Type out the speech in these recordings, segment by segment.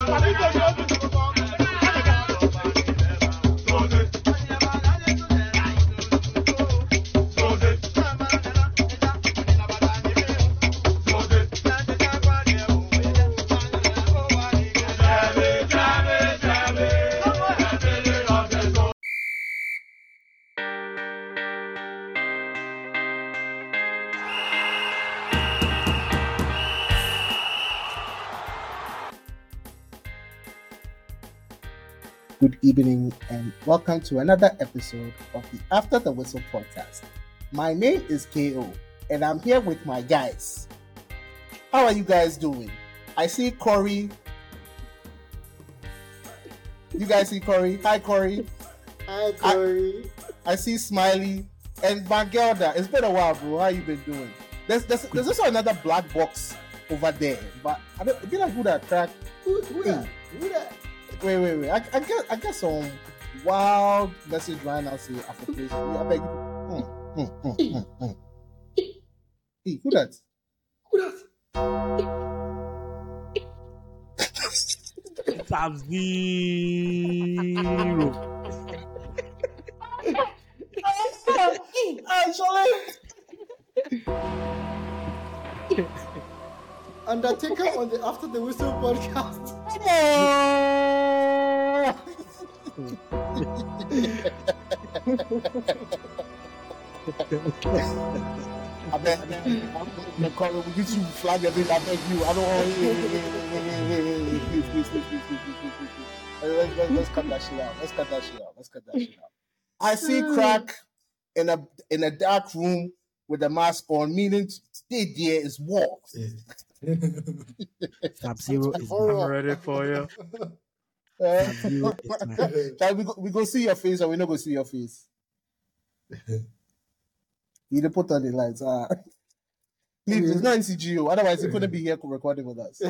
Good evening and welcome to another episode of the After the Whistle podcast. My name is KO and I'm here with my guys. How are you guys doing? I see Corey. You guys see Corey? Hi, Corey. Hi, Corey. I see Smiley and Vangelda. It's been a while, bro. How you been doing? There's also another black box over there, but I don't feel like who that crack. Who that? Wait. I get some wild message right now saying after place. I beg you. Hey, who that? Sub-Zero. Undertaker on the After the Whistle podcast. I bet we get you flag a bit. I beg you. I don't want please. Let's cut that shit out. I see Crack in a dark room with a mask on, meaning today there is war. Sub-Zero is Horror. I'm ready for you. Sub-Zero is We go see your face or we not go see your face. You didn't put on the lights. Please, it's not in CGO. Otherwise, he couldn't be here recording with us.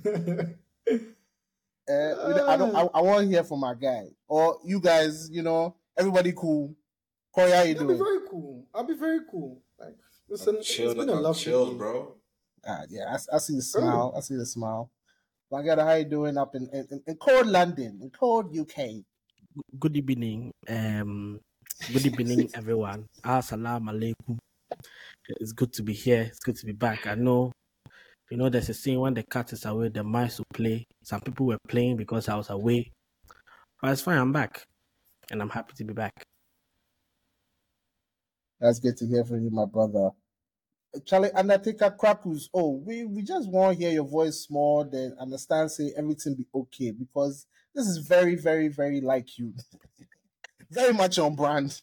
I want to hear from our guy. Or you guys, everybody cool. Corey, how you I'll doing? be very cool. Like, listen, it's been a lovely chilled, day. bro. Yeah, I see the smile. I see the smile. Vangelda, how you doing up in cold London, in cold UK? Good evening. Good evening, everyone. Assalamu alaikum. It's good to be here. It's good to be back. I know, there's a saying when the cat is away, the mice will play. Some people were playing because I was away. But it's fine. I'm back. And I'm happy to be back. That's good to hear from you, my brother. Charlie Undertaker Crackles. We just want to hear your voice more than understand, say everything be okay, because this is very, very, very like you. Very much on brand.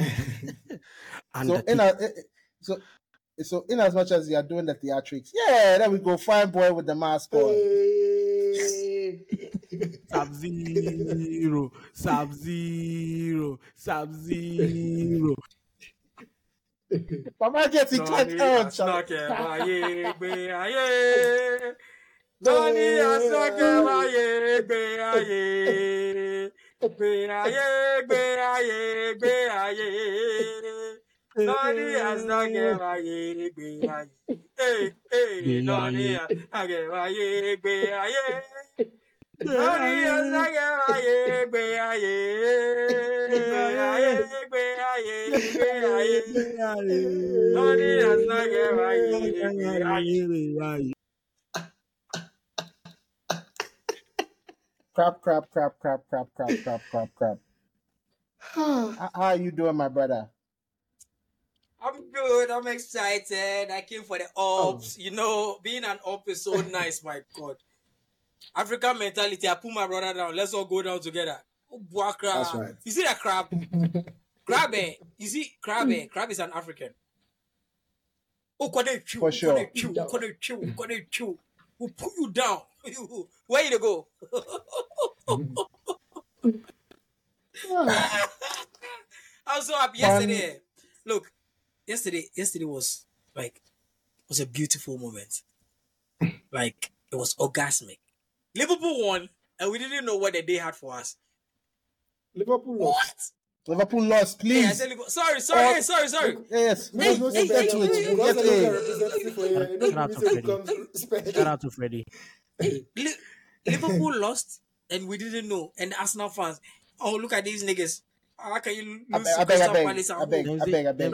So in as much as you are doing the theatrics, yeah, there we go. Fine boy with the mask on. Sub-Zero. Mama gets it cut out, Charlie. Crap. How are you doing, my brother? I'm good. I'm excited. I came for the ops. Being an op is so nice, my God. African mentality. I put my brother down. Let's all go down together. Oh, boy, crab. That's right. You see that crab? Crab, You see crab, Crab is an African. Oh, For sure. We'll put you down. Where you to go? I'm so happy yesterday. Look, yesterday was a beautiful moment. Like, it was orgasmic. Liverpool won, and we didn't know what the day had for us. Liverpool lost. Liverpool lost, please. Yeah, I said Liverpool. Sorry. Yes. There's no Get to it. because Get there's to no it. representative for you. Shout out to Freddie. Shout out to Freddie. Liverpool lost and we didn't know. And Arsenal fans, oh, look at these niggas. How can you lose to Crystal Palace at home? I beg.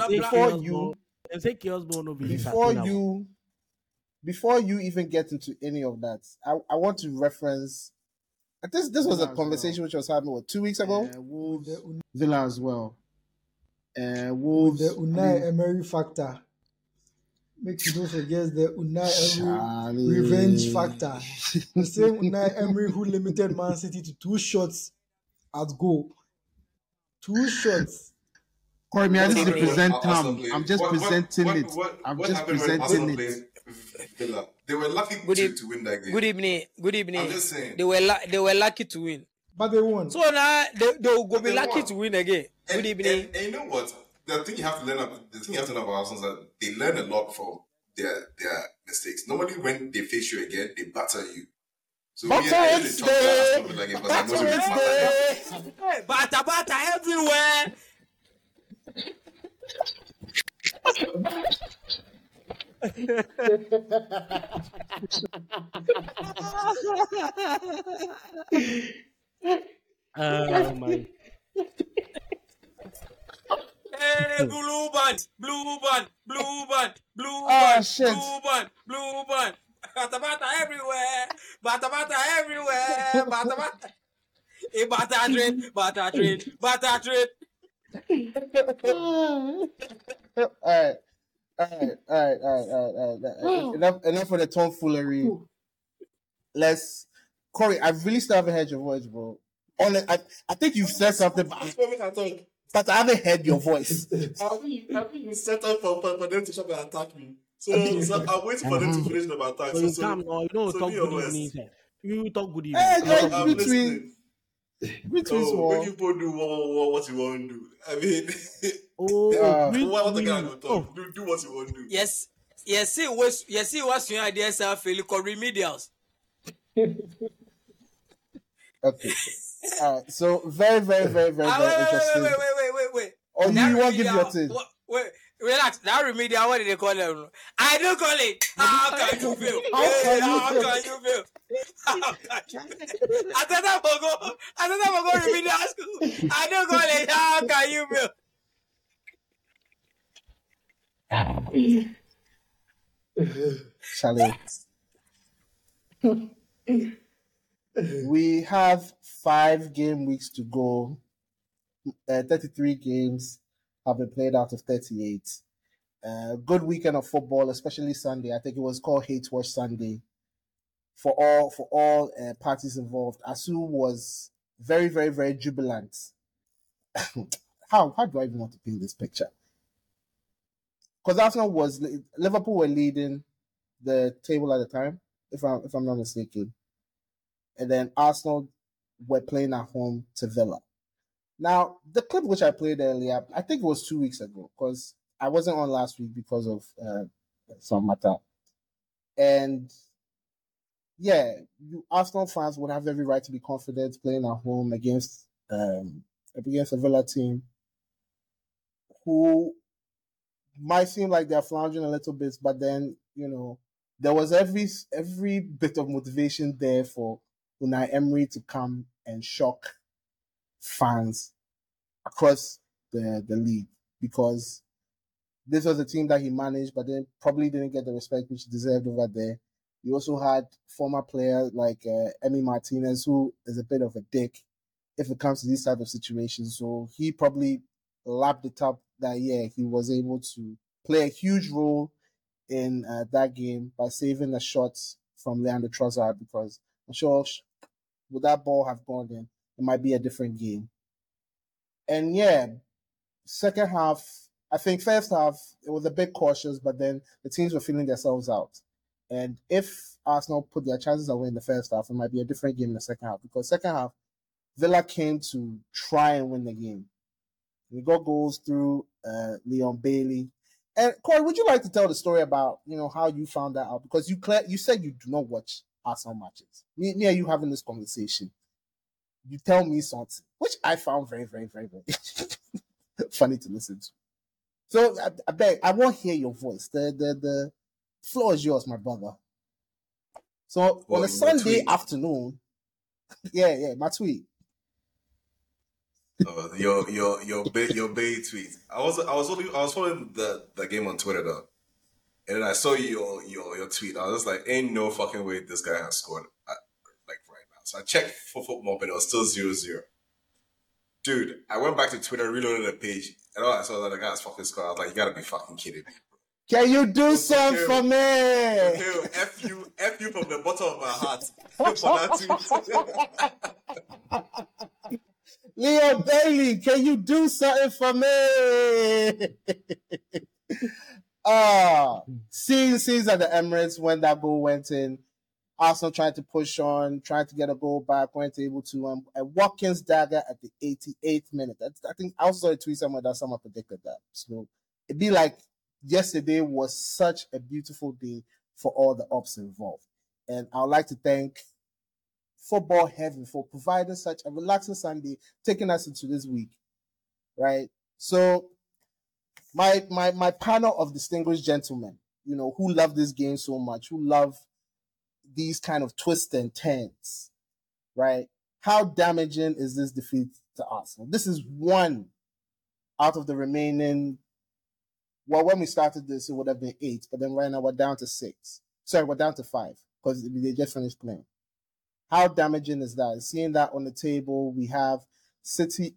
Before you even get into any of that, I want to reference. This was a conversation which was happening 2 weeks ago. Villa as well. Wolves. The Unai Emery factor. Make you don't forget the Unai Emery revenge factor. The same Unai Emery who limited Man City to 2 shots at goal. 2 shots. Corey, I just represent Tom. I'm just presenting it. I'm just presenting it. Villa. They were lucky to win that game. Good evening. I'm just saying. They were lucky to win. But they won. So now they will go be lucky to win again. Good evening. And you know what? The thing you have to learn about Arsenal is that they learn a lot from their mistakes. Normally when they face you again, they batter you. So Batter everywhere. Oh my. Hey, blue band. Oh, shit. Blue band. Bata everywhere. Bata everywhere. Hey, bata trade. All right. Enough for the tomfoolery. Corey, I really still haven't heard your voice, bro. I think you've said something, but I haven't heard your voice. I think you set up for them to try to attack me. So I'm waiting for them to finish the attack. You don't talk good evening. You talk good evening. I'm listening. Between when people do what you want to do. I mean, what the guy go talk? Do what you want to do. Yes. See what's your idea, sir? Called remedials. Okay. So very, very, very, very, very interesting. Wait. Oh, you won't give your thing. Wait, relax. That remedial, what did they call it? I don't call it. How can you feel? How can you feel? I thought I will go remedial school. I don't call it. How can you feel? Charlie. We have 5 game weeks to go. 33 games have been played out of 38. Good weekend of football, especially Sunday. I think it was called Hate Watch Sunday. For all parties involved, Asu was very, very, very jubilant. How do I even want to paint this picture? Because Liverpool were leading the table at the time, if I'm not mistaken. And then Arsenal were playing at home to Villa. Now, the clip which I played earlier, I think it was 2 weeks ago, because I wasn't on last week because of some matter. And yeah, Arsenal fans would have every right to be confident playing at home against a Villa team who might seem like they're floundering a little bit, but then, there was every bit of motivation there for Unai Emery to come and shock fans across the league, because this was a team that he managed, but then probably didn't get the respect which he deserved over there. You also had former players like Emi Martinez, who is a bit of a dick if it comes to these type of situations. So he probably lapped it up that year. He was able to play a huge role in that game by saving the shots from Leandro Trossard, because I'm sure would that ball have gone in, it might be a different game. And yeah, second half, I think first half, it was a bit cautious, but then the teams were feeling themselves out. And if Arsenal put their chances away in the first half, it might be a different game in the second half, because second half, Villa came to try and win the game. We got goals through Leon Bailey. And Corey, would you like to tell the story about, how you found that out? Because you said you do not watch Arsenal matches. Me and you having this conversation. You tell me something, which I found very, very, very, very funny to listen to. So I beg, I won't hear your voice. The floor is yours, my brother. So on a Sunday afternoon, Yeah, my tweet. Your Bay tweet. I was following the game on Twitter though, and then I saw your tweet. I was just like, ain't no fucking way this guy has scored like right now. So I checked for football, but it was still 0-0. Dude, I went back to Twitter, reloaded the page, and all I saw was that the guy's fucking scored. I was like, you gotta be fucking kidding me. Can you do something for me? F you from the bottom of my heart for that tweet. Leo Bailey, can you do something for me? Scenes at the Emirates when that goal went in. Arsenal trying to push on, trying to get a goal back, weren't able to. A Watkins dagger at the 88th minute. I think I also saw a tweet somewhere that someone predicted that. So it'd be like yesterday was such a beautiful day for all the ops involved. And I would like to thank Football Heaven for providing such a relaxing Sunday, taking us into this week, right? So my panel of distinguished gentlemen, who love this game so much, who love these kind of twists and turns, right? How damaging is this defeat to Arsenal? This is one out of the remaining. Well, when we started this, it would have been 8, but then right now we're down to 6. Sorry, we're down to 5 because they just finished playing. How damaging is that? Seeing that on the table, we have City.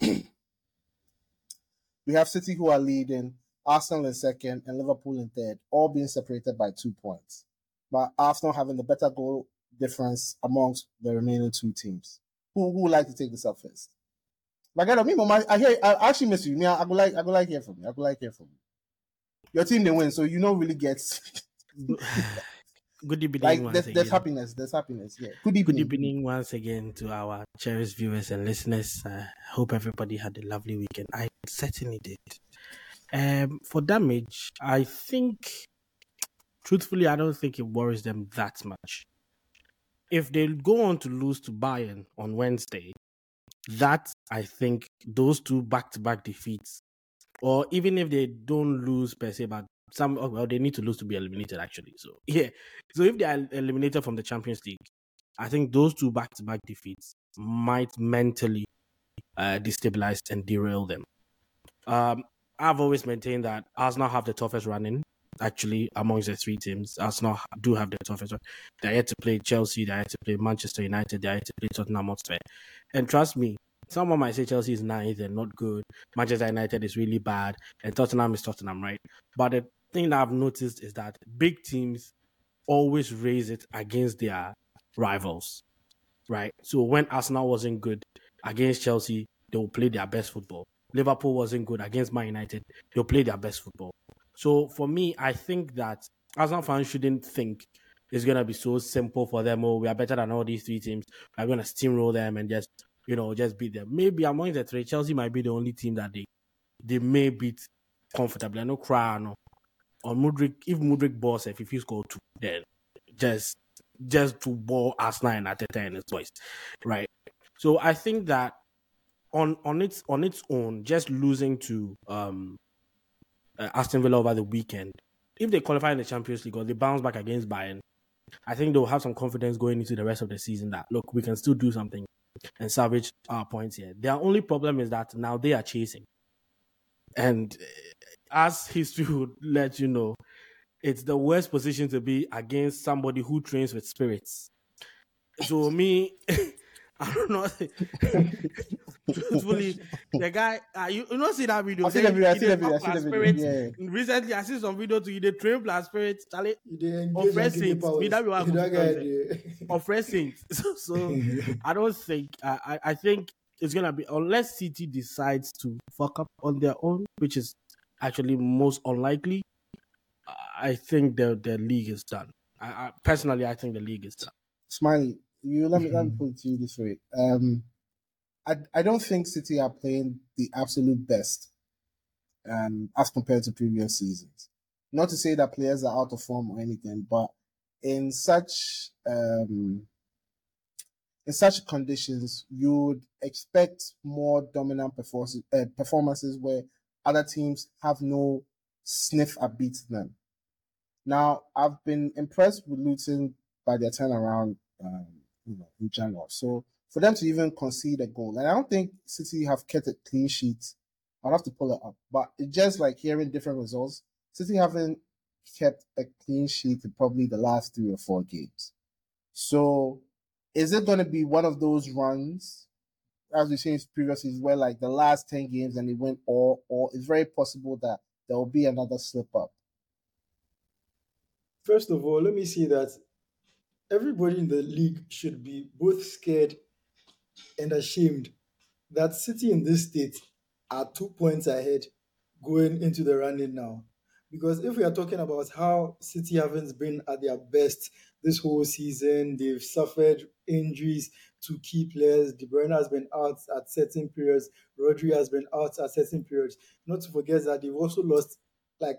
We have City who are leading, Arsenal in second, and Liverpool in third, all being separated by 2 points. But Arsenal having the better goal difference amongst the remaining 2 teams. Who would like to take this up first? Like I actually miss you. I go like hear from you. Your team they win, so really gets. Good evening like once there's again. There's happiness. Yeah. Good evening once again to our cherished viewers and listeners. Hope everybody had a lovely weekend. I certainly did. For damage, I think, truthfully, I don't think it worries them that much. If they go on to lose to Bayern on Wednesday, that I think those 2 back-to-back defeats, or even if they don't lose per se, but they need to lose to be eliminated actually. So yeah, so if they are eliminated from the Champions League, I think those 2 back-to-back defeats might mentally destabilize and derail them. I've always maintained that Arsenal have the toughest running actually amongst the 3 teams. Arsenal do have the toughest run. They're yet to play Chelsea, they're yet to play Manchester United, they're yet to play Tottenham Hotspur. And trust me, someone might say Chelsea is nice and not good. Manchester United is really bad. And Tottenham is Tottenham, right? But the thing that I've noticed is that big teams always raise it against their rivals, right? So when Arsenal wasn't good against Chelsea, they will play their best football. Liverpool wasn't good against Man United, they'll play their best football. So for me, I think that Arsenal fans shouldn't think it's going to be so simple for them. Oh, we are better than all these 3 teams. We're going to steamroll them and just beat them. Maybe among the 3, Chelsea might be the only team that they may beat comfortably. I know cry no. On Mudryk, if Mudryk balls, if he score 2, then just to ball Arsenal and Arteta and his boys, right? So I think that on its own, just losing to Aston Villa over the weekend, if they qualify in the Champions League or they bounce back against Bayern, I think they'll have some confidence going into the rest of the season that, look, we can still do something and salvage our points here. Their only problem is that now they are chasing. And as history would let you know, it's the worst position to be against somebody who trains with spirits. So me, I don't know. Truthfully, the guy, you not see that video? I see the video. Yeah. Recently, I see some video to the train plus spirits. Of Saints. So I don't think. I think it's gonna be, unless City decides to fuck up on their own, which is actually most unlikely. I think the league is done. I personally, I think the league is done. Smiley, let me put it to you this way. I don't think City are playing the absolute best as compared to previous seasons. Not to say that players are out of form or anything, but in such conditions, you would expect more dominant performances where other teams have no sniff at beating them. Now, I've been impressed with Luton by their turnaround, in general. So for them to even concede a goal. And I don't think City have kept a clean sheet. I'll have to pull it up. But it's just like hearing different results. City haven't kept a clean sheet in probably the last 3 or 4 games. So is it going to be one of those runs, as we've seen previously, where like the last 10 games and they win all, or it's very possible that there will be another slip up? First of all, let me say that everybody in the league should be both scared and ashamed that City in this state are 2 points ahead going into the running now. Because if we are talking about how City haven't been at their best this whole season, they've suffered injuries to key players. De Bruyne has been out at certain periods. Rodri has been out at certain periods. Not to forget that they've also lost like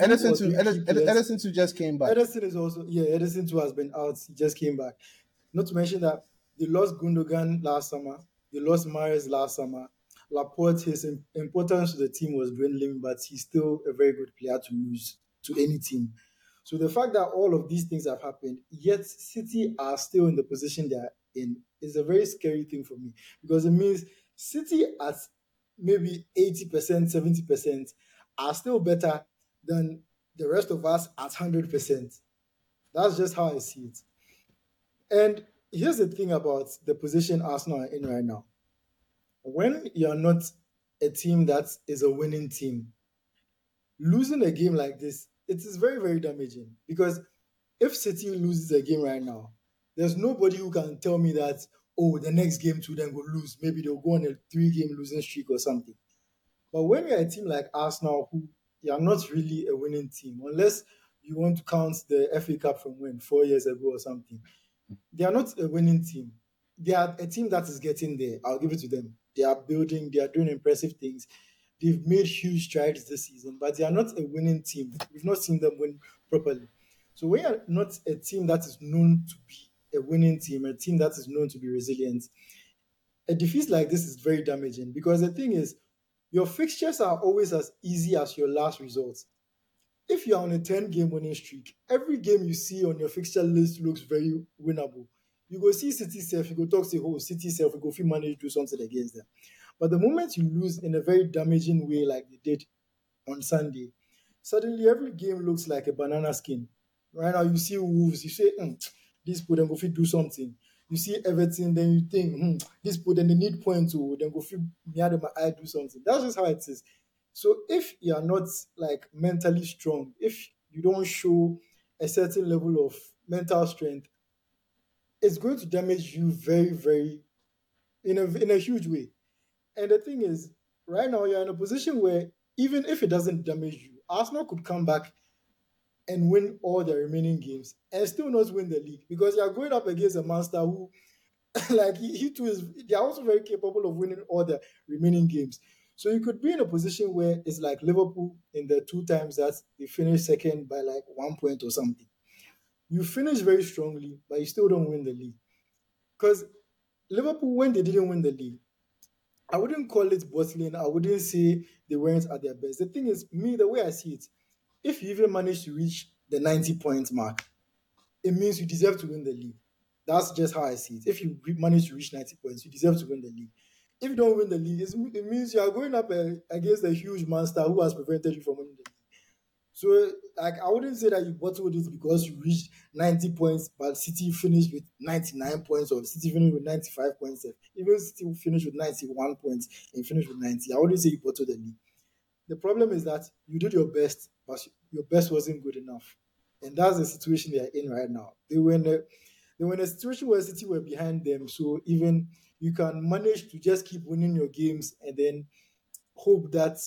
Ederson too just came back. Ederson too has been out. He just came back. Not to mention that they lost Gundogan last summer. They lost Mahrez last summer. Laporte, his importance to the team was dwindling, but he's still a very good player to lose to any team. So the fact that all of these things have happened, yet City are still in the position they are in, is a very scary thing for me, because it means City at maybe 80%, 70% are still better than the rest of us at 100%. That's just how I see it. And here's the thing about the position Arsenal are in right now. When you're not a team that is a winning team, losing a game like this, it is very, very damaging. Because if City loses a game right now, there's nobody who can tell me that, oh, the next game too, then go lose. Maybe they'll go on a 3-game losing streak or something. But when you're a team like Arsenal, who you're not really a winning team, unless you want to count the FA Cup from 4 years ago or something, they are not a winning team. They are a team that is getting there. I'll give it to them. They are building, they are doing impressive things. They've made huge strides this season, but they are not a winning team. We've not seen them win properly. So when you're not a team that is known to be a winning team, a team that is known to be resilient, a defeat like this is very damaging, because the thing is, your fixtures are always as easy as your last results. If you're on a 10-game winning streak, every game you see on your fixture list looks very winnable. You go see City self, you go talk to City self, you go feel manage to do something against them. But the moment you lose in a very damaging way like they did on Sunday, suddenly every game looks like a banana skin. Right now you see Wolves, you say, this put them go fit do something. You see Everton, then you think, this put them they need points to then go fit near them I do something. That's just how it is. So if you are not like mentally strong, if you don't show a certain level of mental strength, it's going to damage you very, very in a huge way. And the thing is, right now you're in a position where even if it doesn't damage you, Arsenal could come back and win all their remaining games and still not win the league, because you're going up against a monster who, like he too is. They're also very capable of winning all their remaining games. So you could be in a position where it's like Liverpool in the 2 times that they finished second by like 1 point or something. You finish very strongly, but you still don't win the league. Because Liverpool, when they didn't win the league, I wouldn't call it bottling. I wouldn't say they weren't at their best. The thing is, me, the way I see it, if you even manage to reach the 90-point mark, it means you deserve to win the league. That's just how I see it. If you manage to reach 90 points, you deserve to win the league. If you don't win the league, it means you are going up against a huge monster who has prevented you from winning the league. So, like, I wouldn't say that you bottled it because you reached 90 points, but City finished with 99 points, or City finished with 95 points. Even City finished with 91 points and finished with 90. I wouldn't say you bottled the league. The problem is that you did your best, but your best wasn't good enough. And that's the situation they are in right now. They were in a situation where City were behind them. So even you can manage to just keep winning your games and then hope that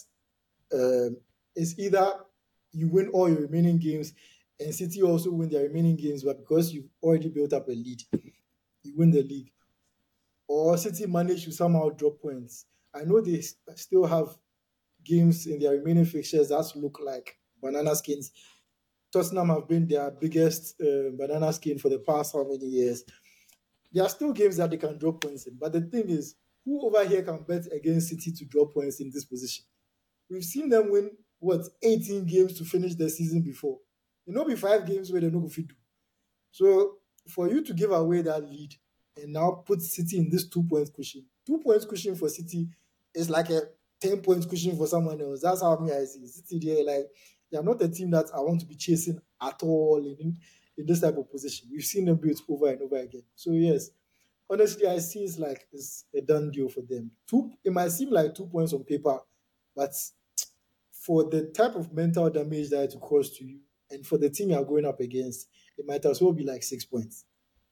it's either you win all your remaining games and City also win their remaining games, but because you've already built up a lead, you win the league. Or City manage to somehow drop points. I know they still have games in their remaining fixtures that look like banana skins. Tottenham have been their biggest banana skin for the past how many years. There are still games that they can drop points in. But the thing is, who over here can bet against City to drop points in this position? We've seen them win, 18 games to finish the season before. It not be 5 games where they're not going to do. So for you to give away that lead and now put City in this 2 points cushion. 2 points cushion for City is like a 10 points cushion for someone else. That's how I see City. They're not a team that I want to be chasing at all in this type of position. We've seen them do it over and over again. So yes, honestly, I see it's a done deal for them. It might seem like 2 points on paper, but for the type of mental damage that it cause to you, and for the team you're going up against, it might as well be like 6 points.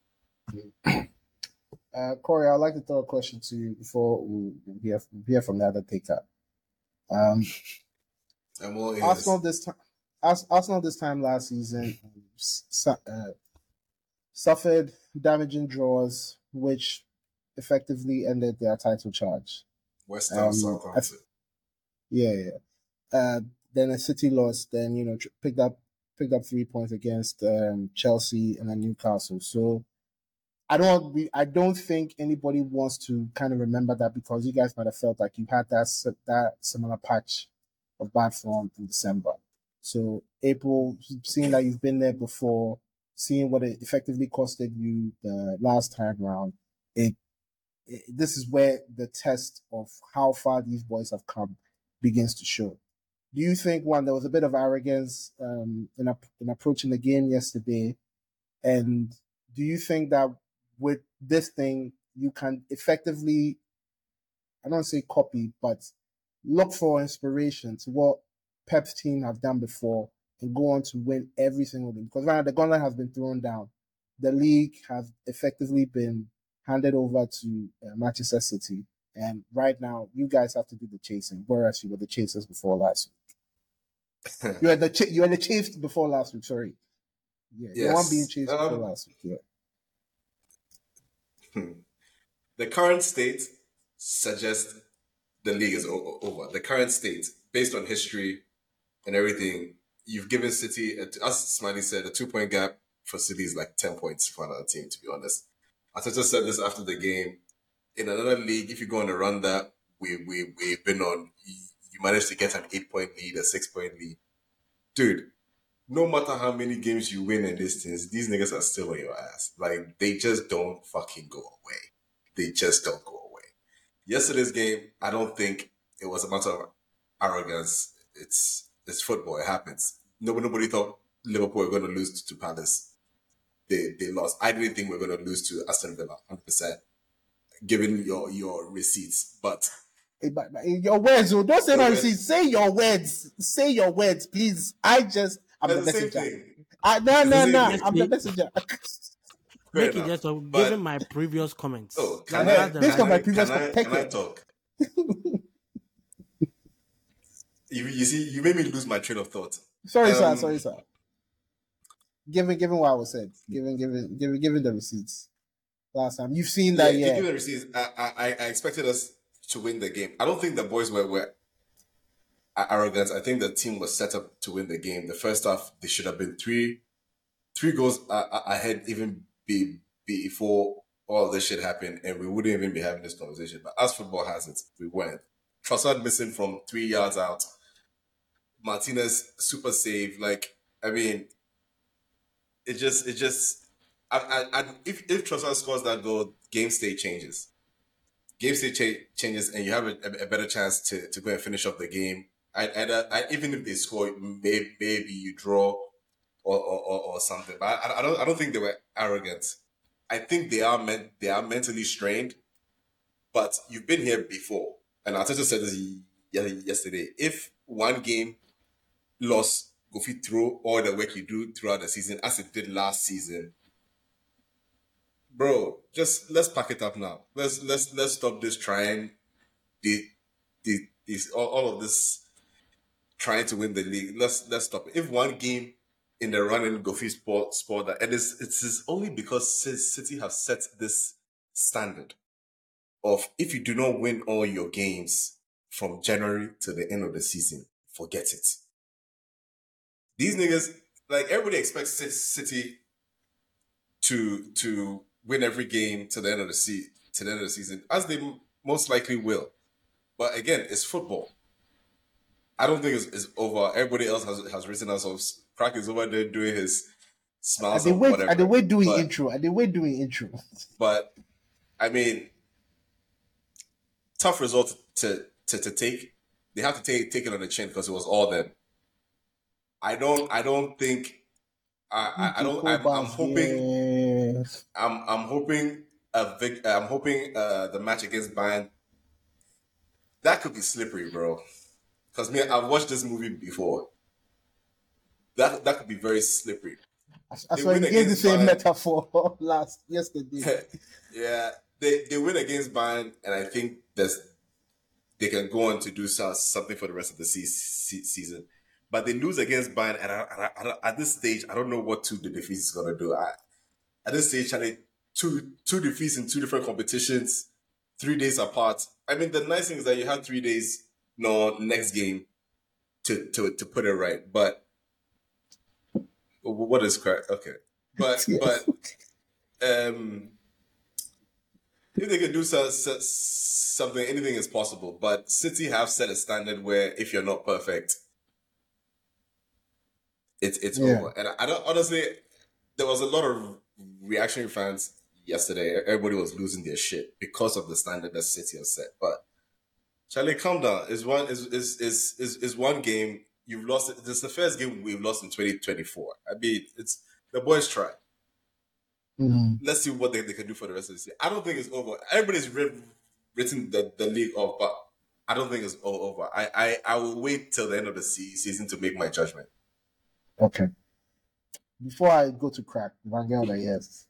Corey, I'd like to throw a question to you before we hear from the other taker. Arsenal this time last season suffered damaging draws, which effectively ended their title charge. West Ham, Southampton. Then a City lost. Then picked up 3 points against Chelsea and then Newcastle. So I don't think anybody wants to kind of remember that, because you guys might have felt like you had that similar patch of bad form in December. So April, seeing that you've been there before, seeing what it effectively costed you the last time round, this is where the test of how far these boys have come begins to show. Do you think, one, there was a bit of arrogance in approaching the game yesterday, and do you think that with this thing you can effectively, I don't want to say copy, but look for inspiration to what Pep's team have done before and go on to win every single game? Because right now the gauntlet has been thrown down. The league has effectively been handed over to Manchester City, and right now you guys have to do the chasing, whereas you were the chasers before last week. You had the chase before last week. Sorry, yes. You weren't being chased before last week. Yeah. The current state suggests the league is over. The current state, based on history and everything, you've given City, as Smiley said, a 2-point gap for City is like 10 points for another team, to be honest. Arteta said this after the game. In another league, if you go on a run that we've been on, you managed to get an 8-point lead, a 6-point lead. Dude, no matter how many games you win in this thing, these niggas are still on your ass. Like, they just don't fucking go away. They just don't go away. Yesterday's game, I don't think it was a matter of arrogance. It's football. It happens. Nobody thought Liverpool were going to lose to Palace. They lost. I didn't think we were going to lose to Aston Villa, 100%, given your receipts. But your words, don't say my receipts. Say your words. Say your words, please. I'm the messenger. No. I'm the messenger. Make it just given my previous comments. Oh, can I talk? You see, you made me lose my train of thought. Sorry, sir. Given what I was said, given the receipts last time, you've seen that. Yeah, given the receipts, I expected us to win the game. I don't think the boys were arrogant. I think the team was set up to win the game. The first half, they should have been three goals ahead even before all this shit happened, and we wouldn't even be having this conversation. But as football has it, we weren't. Trossard missing from 3 yards out. Martinez super save. Like, I mean, it just. If Trossard scores that goal, game state changes. Game state changes, and you have a better chance to go and finish off the game. Even if they score, maybe you draw or something. But I don't think they were arrogant. I think they are mentally strained. But you've been here before, and Arteta said this yesterday. If one game loss go fit through all the work you do throughout the season, as it did last season, bro, just let's pack it up now. Let's stop this trying all of this trying to win the league. Let's stop it. If one game in the running go fit sport that, and it's only because City have set this standard of if you do not win all your games from January to the end of the season, forget it. These niggas, like, everybody expects City to win every game to the end of the season, as they most likely will. But again, it's football. I don't think it's over. Everybody else has risen us off. Crack is over there doing his smiles or whatever. And the way doing intro. But I mean, tough result to take. They have to take it on the chin because it was all them. I don't think. I don't. I'm hoping. Yes. I'm hoping. I'm hoping the match against Bayern. That could be slippery, bro. Because I've watched this movie before. That could be very slippery. I saw you gave the same Bayern. Metaphor yesterday. Yeah, they win against Bayern, and I think they can go on to do something for the rest of the season. But they lose against Bayern, and I, at this stage, I don't know what the defeats is going to do. At this stage, Charlie, two defeats in 2 different competitions, 3 days apart. I mean, the nice thing is that you have 3 days, next game to put it right. But what is correct? Okay, but if they can do something, anything is possible. But City have set a standard where if you're not perfect, it's over. And I don't honestly. There was a lot of reactionary fans yesterday. Everybody was losing their shit because of the standard that City have set. But Charlie, calm down. Is one game you've lost? This is the first game we've lost in 2024. I mean, it's the boys try. Mm-hmm. Let's see what they can do for the rest of the season. I don't think it's over. Everybody's written the league off, but I don't think it's all over. I will wait till the end of the season to make my judgment. Okay. Before I go to crack, Vangelda, yes.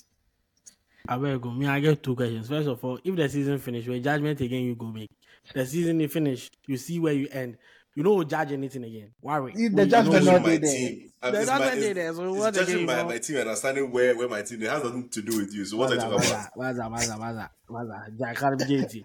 I will go. I get 2 questions. First of all, if the season finish, your judgment again you go make. The season is finished, you see where you end. You don't judge anything again. Worry. The judgment not my there. team. The judgment there. So what judging my team and understanding where my team has nothing to do with you. So what are you talking about? Maza. Jack can't be guilty.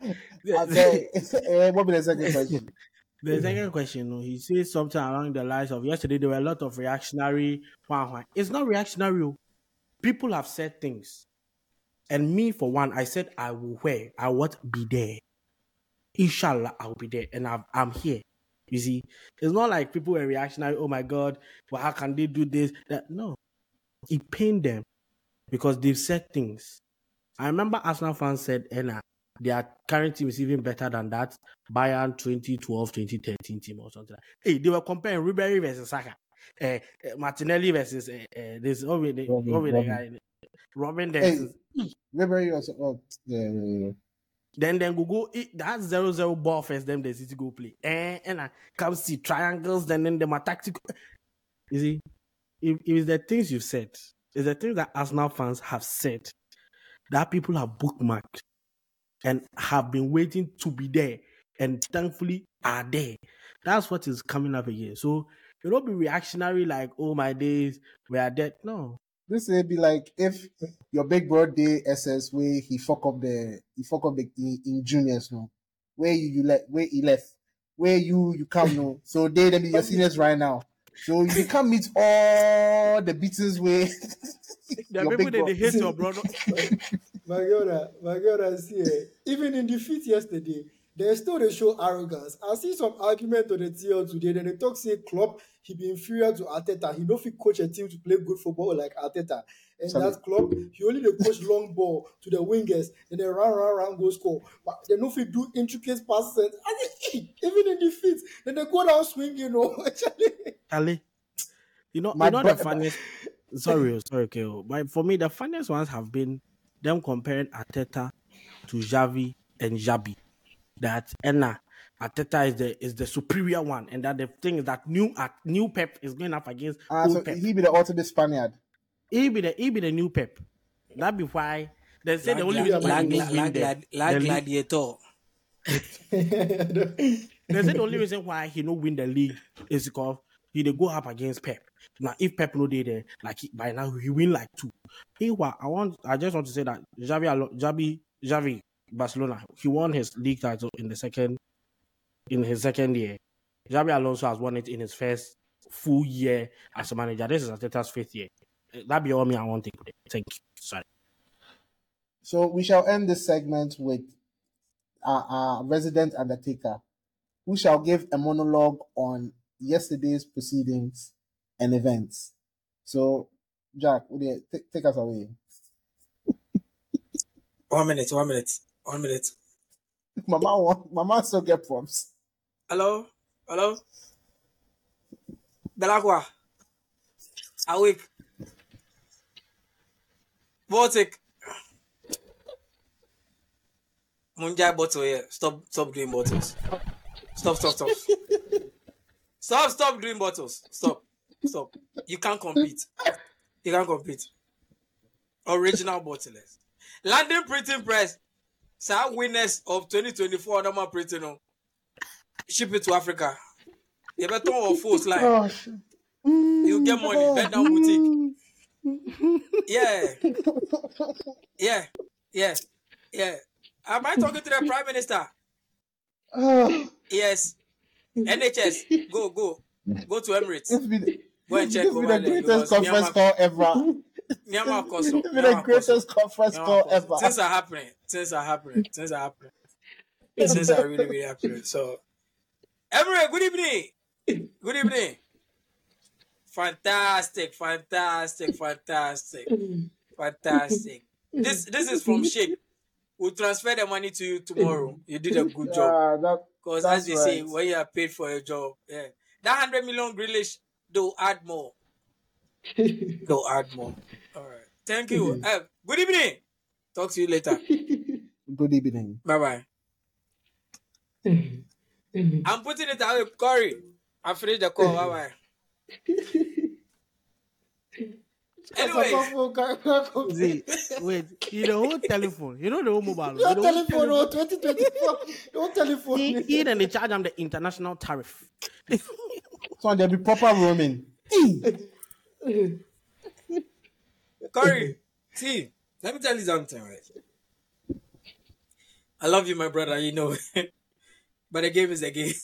What be the second question? The second question, he says something along the lines of yesterday there were a lot of reactionary. It's not reactionary. People have said things. And me, for one, I said I will wear. I won't be there. Inshallah, I'll be there. And I'm here. You see? It's not like people were reactionary. Oh my God, well, how can they do this? No. It pained them because they've said things. I remember Arsenal fans said, their current team is even better than that Bayern 2012, 2013 team or something like that. Hey, they were comparing Ribery versus Saka, Martinelli versus this the guy, Robin. Hey, Ribery also. Yeah. Then Google that 0-0 ball first, then the City go play. And I come see triangles, then them are tactical. You see, if it's the things you've said, it's the things that Arsenal fans have said that people have bookmarked and have been waiting to be there and thankfully are there. That's what is coming up again. So you don't be reactionary like, oh my days, we are dead. No. This would be like if your big birthday SS where he fuck up the in juniors no. Where he left, where you come no. So they be your seniors right now. So you can't meet all the beatings where the people that they hate your brother. My God, see, even in defeat yesterday, they still they show arrogance. I see some argument on the TL today. Then they talk say Klopp he be inferior to Arteta. He don't fit coach a team to play good football like Arteta. And that Klopp he only they coach long ball to the wingers. Then they run go score. But they don't fit do intricate passes. Even in defeat, then they go down swing. Ali, the funniest. Sorry, okay. But for me, the funniest ones have been them comparing Arteta to Xavi and Xabi. That Arteta is the superior one, and that the thing is that new Pep is going up against old so Pep. He be the ultimate Spaniard. He be the new Pep. That be why they say the only reason why he don't win gladiator. They say the only reason why he don't win the league is because he go up against Pep. Now, if Pep no did there, like by now he win like 2. I just want to say that Xavi Barcelona, he won his league title in his second year. Xabi Alonso has won it in his first full year as a manager. This is Arteta's 5th year. That be all me I want to take. Thank you. Sorry. So we shall end this segment with our resident undertaker, who shall give a monologue on yesterday's proceedings and events. So, Jack, take us away. 1 minute. 1 minute. 1 minute. Mama still get prompts. Hello? Belagua. Awake. Baltic. Munjai bottle here. Stop doing bottles. Stop. Stop doing bottles. Stop. You can't compete. Original bottlers. London Printing Press. Sir, winners of 2024 normal printing. Ship it to Africa. You better or force line. Gosh. You get money. Bend down boutique. Yeah. Am I talking to the Prime Minister? Yes. NHS. Go to Emirates. Go and check over the greatest conference call ever. Myanmar It's been the greatest conference call ever. Things are happening. Things are really, really happening. So, Emirates, good evening. Fantastic. This is from Sheikh. We'll transfer the money to you tomorrow. You did a good job. Because as you say, when you are paid for a job, that 100 million Grealish, they'll add more. All right. Thank you. Good evening. Talk to you later. Good evening. Bye-bye. I'm putting it away, Corey. I finished the call. Bye-bye. Anyway. Wait, you know whole telephone. You know the whole mobile. No telephone, 2024. No telephone. He then they charge them the international tariff. So there'll be proper roaming. Corey, see, let me tell you something, right? I love you, my brother, you know. But the game is a game.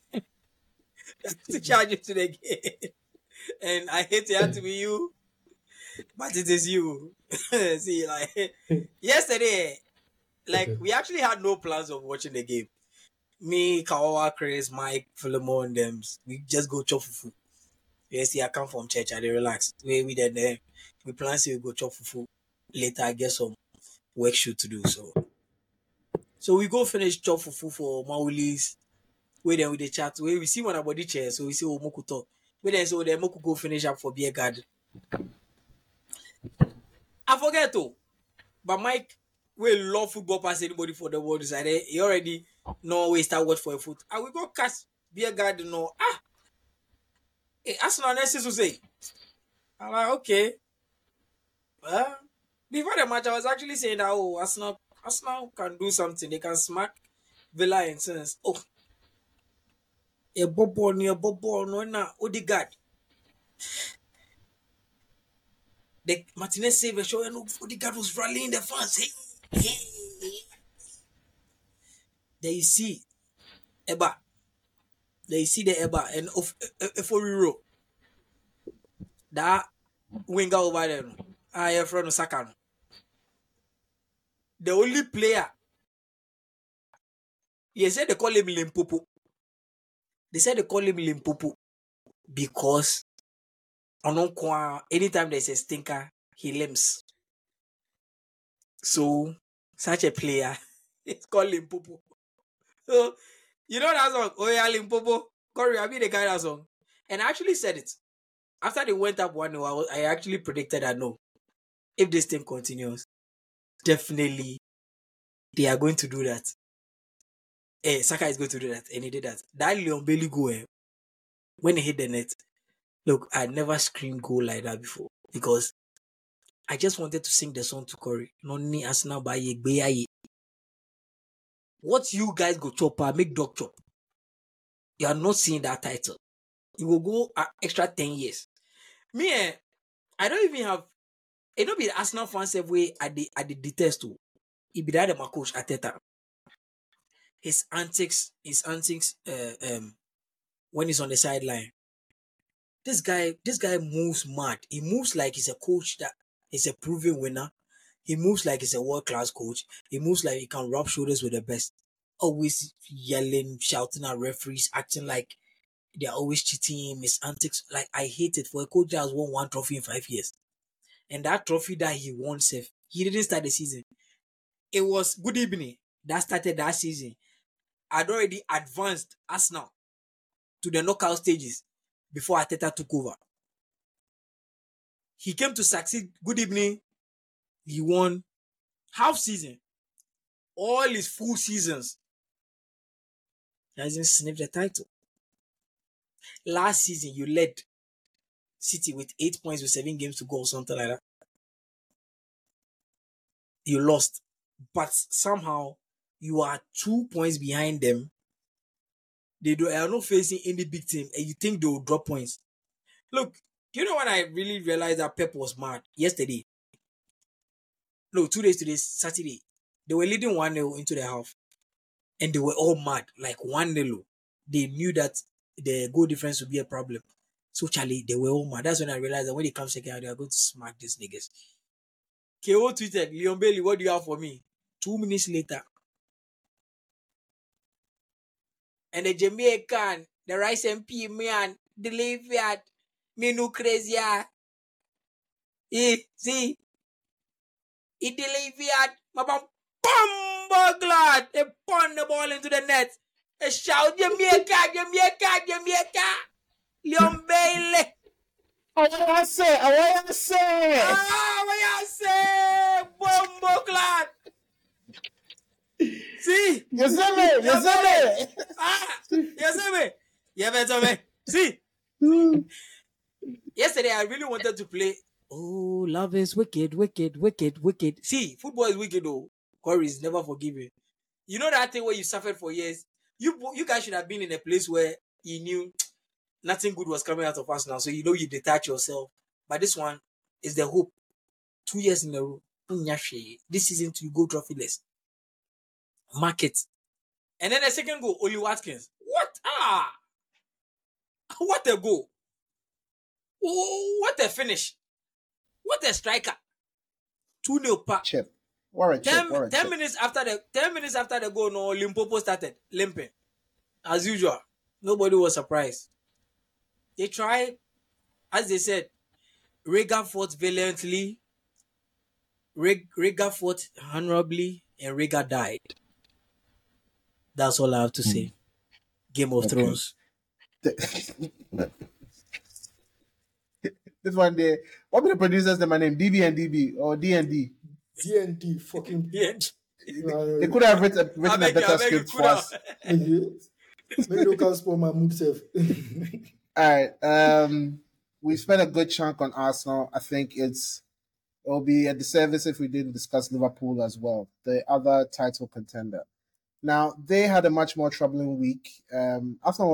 To charge you to the game. And I hate it had to be you. But it is you. See, like yesterday, like we actually had no plans of watching the game. Me, Kawawa, Chris, Mike, Philemon, them, we just go chop fufu. Yes, I come from church and they relax. We plan to go chop fufu. Later, I get some work shoot to do. So we go finish chop fufu for Mauli's. We then with the chat. We see one about the chair, so we say Moku talk. We then so then Moku go finish up for beer garden. I forget to, but Mike will love football past anybody for the world decided he already know we start watch for a foot. I will go cast beer garden no Arsenal next to say. I'm like, okay. Well, before the match, I was actually saying that Arsenal can do something. They can smack Villa in sense. A bobo no na Odegaard. The Martinez saved a show and Odegaard was rallying the fans. Hey. There you see Eba. There you see the Eba and Eforiro. That winger over there. I have from Saka. The only player. They said they call him Limpopo. Because anytime there's a stinker, he limps. So such a player, it's called Limpopo. So you know that song? Oh yeah, Limpopo. Corey, I mean the guy that song. And I actually said it. After they went up 1-0, I actually predicted that no. If this team continues, definitely they are going to do that. Saka is going to do that, and he did that. That Leon Bailey goal, when he hit the net, look, I never screamed goal like that before because I just wanted to sing the song to Corey. Noni Arsenal by ye. What you guys go chop, make dog chop. You are not seeing that title. You will go extra 10 years. Me, I don't even have. It don't be the Arsenal fans way at the detest to. It be that my coach Arteta. His antics, when he's on the sideline. This guy moves mad. He moves like he's a coach that is a proven winner. He moves like he's a world-class coach. He moves like he can rub shoulders with the best. Always yelling, shouting at referees, acting like they're always cheating him. His antics, like I hate it for a coach that has won 1 trophy in 5 years. And that trophy that he won, he didn't start the season. it was Good Evening that started that season. I'd already advanced Arsenal to the knockout stages before Arteta took over. He came to succeed Good Evening. He won half season. All his full seasons. He hasn't sniffed the title. Last season, you led City with 8 points with 7 games to go or something like that. You lost. But somehow, you are 2 points behind them. They are not facing any big team, and you think they will drop points. Look, you know when I really realized that Pep was mad? Yesterday. No, 2 days today, Saturday. They were leading 1-0 into the half. And they were all mad, like 1-0. They knew that the goal difference would be a problem. So, Charlie, they were all mad. That's when I realized that when they come second out, they are going to smack these niggas. KO tweeted, Leon Bailey, what do you have for me? 2 minutes later. And the Jamaican, the rice and pea man, the Leviat, me no crazy. See? It the Leviat, my bum glad. They pound the ball into the net. They shout, Jamaica. Leon Bailey. What I say? What you say? Bumbo glad. See? You see me? Yeah, see? Yesterday, I really wanted to play. Oh, love is wicked. See, football is wicked, though. Corey is never forgiven. You know that thing where you suffered for years? You guys should have been in a place where you knew nothing good was coming out of us now, so you know you detach yourself. But this one is the hope. 2 years in a row. This season you go trophyless. Market. And then the second goal, Oli Watkins. What? What a goal. What a finish. What a striker. 2-0 pack. Chip. 10 minutes after the goal, no, Limpopo started limping. As usual. Nobody was surprised. They tried, as they said, Riga fought valiantly, Riga fought honorably, and Riga died. That's all I have to say. Game of Thrones. This one day, what were the producers? My name DB or D&D. D&D, fucking D&D. They could have written a better script for us. Maybe you can spoil my mood self. All right. We spent a good chunk on Arsenal. I think it'll be a disservice if we didn't discuss Liverpool as well, the other title contender. Now, they had a much more troubling week. Arsenal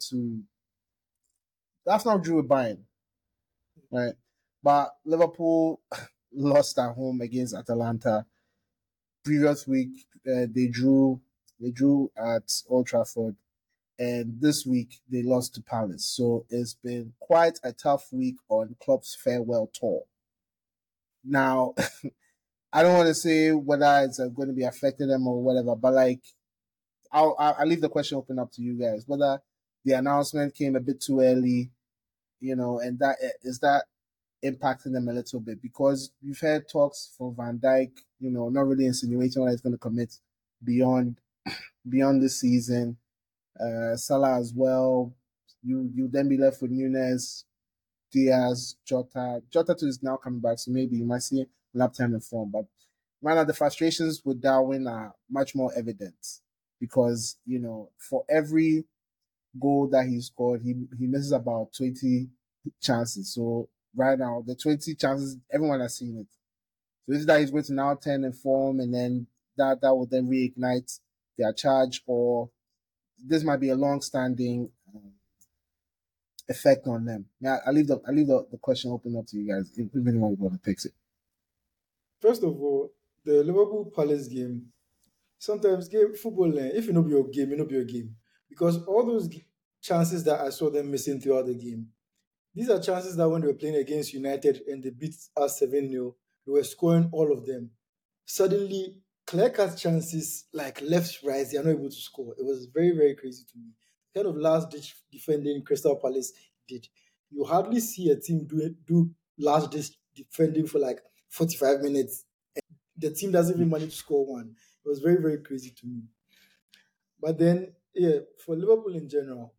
drew with Bayern, right? But Liverpool lost at home against Atalanta. Previous week, they drew at Old Trafford. And this week, they lost to Palace. So it's been quite a tough week on Klopp's farewell tour. Now, I don't want to say whether it's going to be affecting them or whatever, but like, I'll leave the question open up to you guys. Whether the announcement came a bit too early, and that is that impacting them a little bit, because we've heard talks from Van Dijk, not really insinuating whether he's going to commit beyond this season. Salah as well. You then be left with Nunes, Diaz, Jota. Jota too is now coming back, so maybe you might see lap time in form. But right now, the frustrations with Darwin are much more evident because for every goal that he scored, he misses about 20 chances. So right now, the 20 chances, everyone has seen it. So this is that he's going to now turn in form, and then that will then reignite their charge, or this might be a long-standing effect on them. Now, I leave the question open up to you guys if anyone want to pick it. First of all, the Liverpool Palace game. Sometimes football, if you know your game, you know your game, because all those chances that I saw them missing throughout the game, these are chances that when they were playing against United and they beat us 7-0, they were scoring all of them. Suddenly, clear-cut chances like left, right, they are not able to score. It was very, very crazy to me. Kind of last-ditch defending Crystal Palace did. You hardly see a team do last-ditch defending for like 45 minutes. the team doesn't even manage to score one. It was very, very crazy to me. But then, yeah, for Liverpool in general,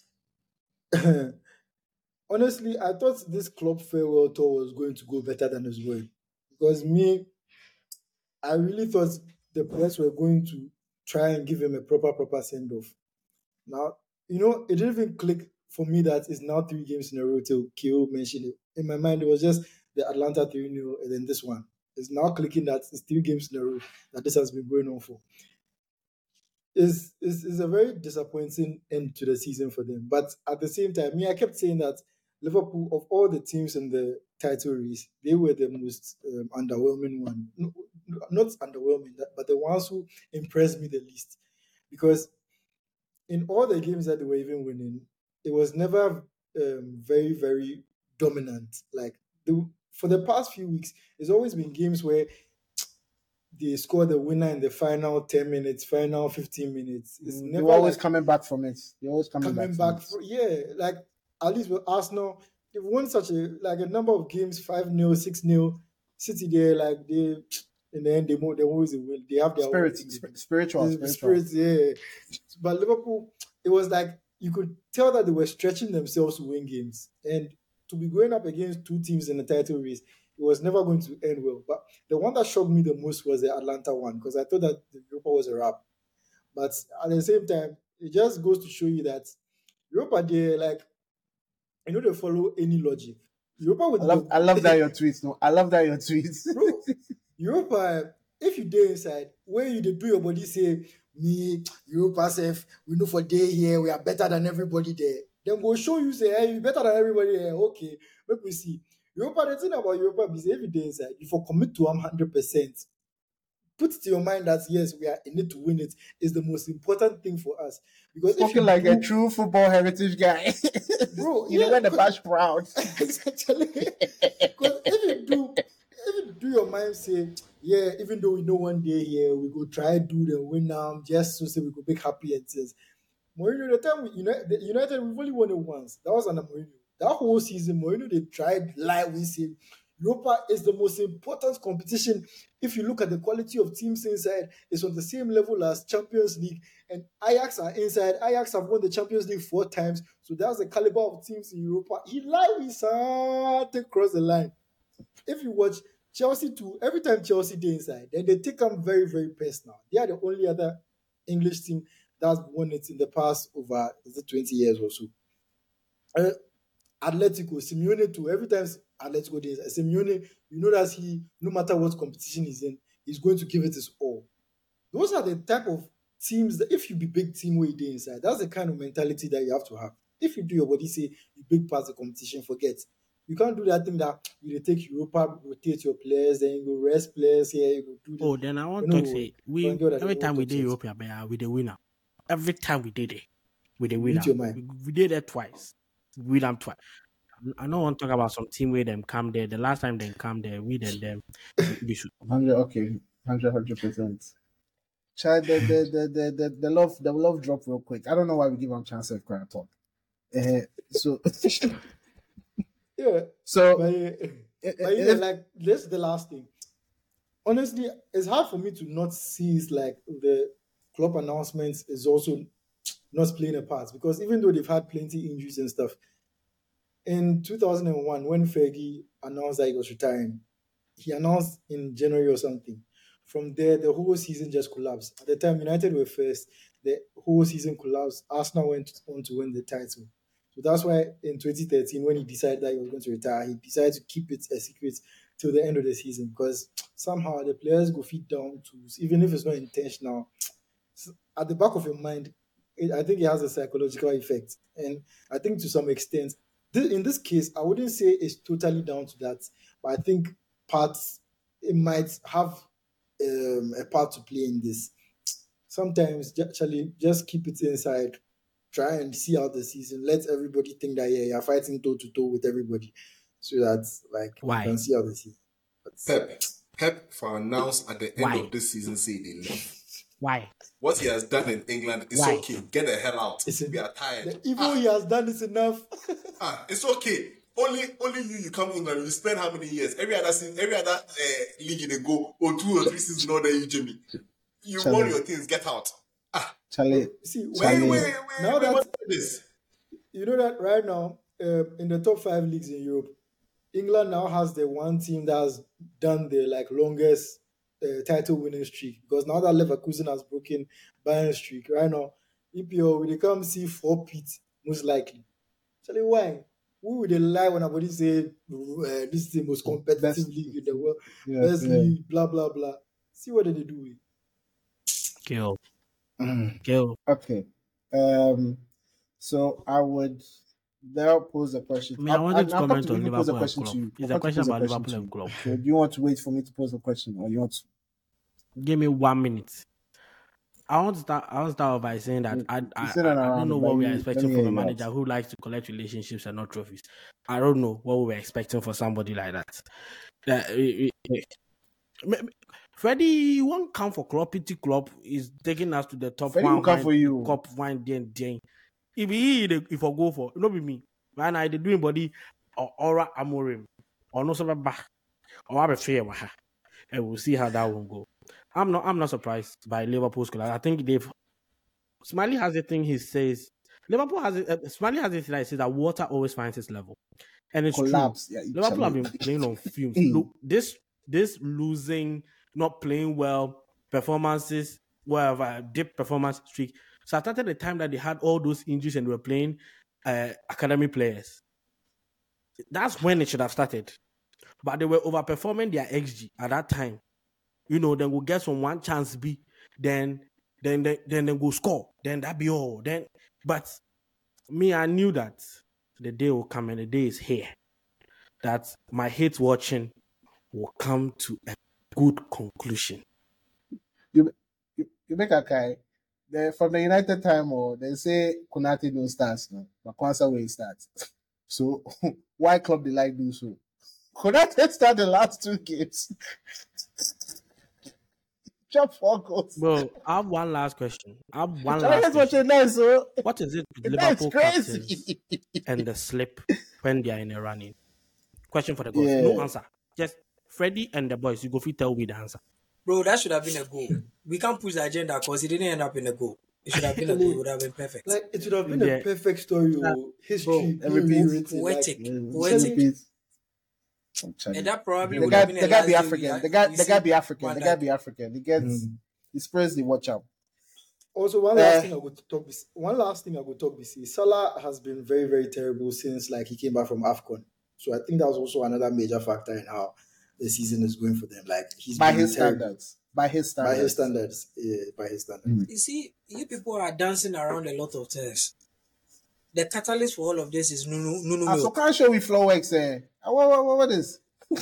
honestly, I thought this club farewell tour was going to go better than as well. Because I really thought the players were going to try and give him a proper send-off. Now, it didn't even click for me that it's now 3 games in a row till Kyo mentioned it. In my mind, it was just the Atlanta 3-0 and then this one. It's now clicking that it's 3 games in a row that this has been going on for. It's a very disappointing end to the season for them. But at the same time, I kept saying that Liverpool, of all the teams in the title race, they were the most underwhelming one. No, not underwhelming, but the ones who impressed me the least. Because in all the games that they were even winning, it was never very, very dominant. Like for the past few weeks, it's always been games where they score the winner in the final 10 minutes, final 15 minutes. It's never They're always coming back from it. They're always coming back. Like at least with Arsenal, they've won such a number of games, 5-0, 6-0. City there, like they in the end they always win. They have their spiritual. Yeah. But Liverpool, it was like you could tell that they were stretching themselves to win games. And to be going up against 2 teams in the title race, it was never going to end well. But the one that shocked me the most was the Atlanta one, because I thought that the Europa was a wrap. But at the same time, it just goes to show you that Europa, they follow any logic. Europa I love that your tweets. No, I love that your tweets. Bro, Europa, if you day inside, where you do your body say, me, Europa self, we know for day here, we are better than everybody there. Then we'll show you, say, hey, you better than everybody there. Okay, let me see. Europa, the thing about Europa is every day inside, if you commit to them 100%, put it to your mind that yes, we are in it to win it is the most important thing for us. Because talking like a true football heritage guy, bro, you know when the patch proud. Exactly. Because if you do your mind say, yeah, even though we know one day here we go try do the win now, just so say we go make happy and says, Mourinho, the time United we've only won it once. That was under Mourinho. That whole season, Mourinho, they tried lie with him. Europa is the most important competition. If you look at the quality of teams inside, it's on the same level as Champions League. And Ajax are inside. Ajax have won the Champions League 4 times. So that's the caliber of teams in Europa. He lied with something across the line. If you watch Chelsea too, every time Chelsea they inside, then they take them very, very personal. They are the only other English team that's won it in the past over 20 years or so. Atletico, Simeone too. Every time Atletico days, Simeone, you know that he, no matter what competition he's in, he's going to give it his all. Those are the type of teams that if you be big team where you day inside, that's the kind of mentality that you have to have. If you do your body say you big part of the competition, forget. You can't do that thing that you take Europa, rotate your players, then you go rest players here, you go do that. Oh, then I want to say every time we did Europa, we the winner. Every time we did it, we the winner. We did it twice. We them twice. I don't want to talk about some team where them come there. The last time they come there, we then them we should 100%. Child, the love drop real quick. I don't know why we give them chance of crying talk. So yeah. So like this is the last thing. Honestly, it's hard for me to not see it's like the club announcements is also not playing a part, because even though they've had plenty injuries and stuff, in 2001 when Fergie announced that he was retiring, he announced in January or something. From there, the whole season just collapsed. At the time, United were first. The whole season collapsed. Arsenal went on to win the title. So that's why in 2013, when he decided that he was going to retire, he decided to keep it a secret till the end of the season, because somehow the players go feet down tools, even if it's not intentional. At the back of your mind, I think it has a psychological effect. And I think to some extent, in this case, I wouldn't say it's totally down to that, but I think it might have a part to play in this. Sometimes, actually, just keep it inside. Try and see out the season. Let everybody think that you're fighting toe-to-toe with everybody. So that's like, you can see out the season. Pep for announced at the end of this season, say they left. Why? What he has done in England is okay. Get the hell out. We are tired. The evil he has done is enough. It's okay. only you come England. You spend how many years? Every other league they go or 2 or 3 seasons. Not there, you Jimmy. You won your things. Get out. Charlie. See, Wait. now that What is this? you know that right now, in the top 5 leagues in Europe, England now has the one team that has done the longest title winning streak, because now that Leverkusen has broken Bayern streak, right now, EPL will come see 4 Pete most likely. Actually, why? Who would they lie when somebody say this is the most competitive league in the world? Best league, blah blah blah. See what did they do? Kill. Okay. So I would now pose a question. I mean, I wanted to comment on pose a Liverpool question and to you. Klopp. It's a question about Liverpool and Klopp. So do you want to wait for me to pose a question, or you want to? Give me 1 minute. I want to start by saying that I don't know what we are expecting from a manager who likes to collect relationships and not trophies. I don't know what we were expecting for somebody like that. Freddie won't come for Klopp. Klopp is taking us to the top Freddie one. Come for you. Cup one, then. If I go for, not be me. Right now, they doing body or Aura Amorim or no something back or have a fair, and we'll see how that will go. I'm not surprised by Liverpool's goal. I think Smiley has a thing he says. Liverpool has Smiley has a thing that says that water always finds its level, and it's Collapse. true. Yeah, Liverpool have been playing on fumes. Look, this losing, not playing well, performances, whatever, deep performance streak. So I started the time that they had all those injuries and they were playing academy players. That's when it should have started. But they were overperforming their XG at that time. Then we'll get some one chance B, then go score. Then that be all. But me, I knew that the day will come and the day is here. That my hate watching will come to a good conclusion. You make a guy. From the United time, or they say Konate no starts, no, but Kwanzaa way starts. So why club they like do so? Konate start the last 2 games. Jump 4 goals. Bro, I have one last question. What is it with Liverpool captains and the slip when they are in a running? Question for the goals. Yeah. No answer. Just Freddie and the boys. You go fit tell me the answer. Bro, that should have been a goal. We can't push the agenda because it didn't end up in a goal. It should have been a goal. It would have been perfect. It should have been a perfect story. History. Poetic. And that probably would have been the guy be African. The guy be African. He gets he spreads the watch out. Also, one last thing I would talk this is Salah has been very, very terrible since he came back from AFCON. So I think that was also another major factor in how the season is going for them. He's by his standards. By his standards. You see, you people are dancing around a lot of things. The catalyst for all of this is Nunu milk. So can't show we Flowx there. What is?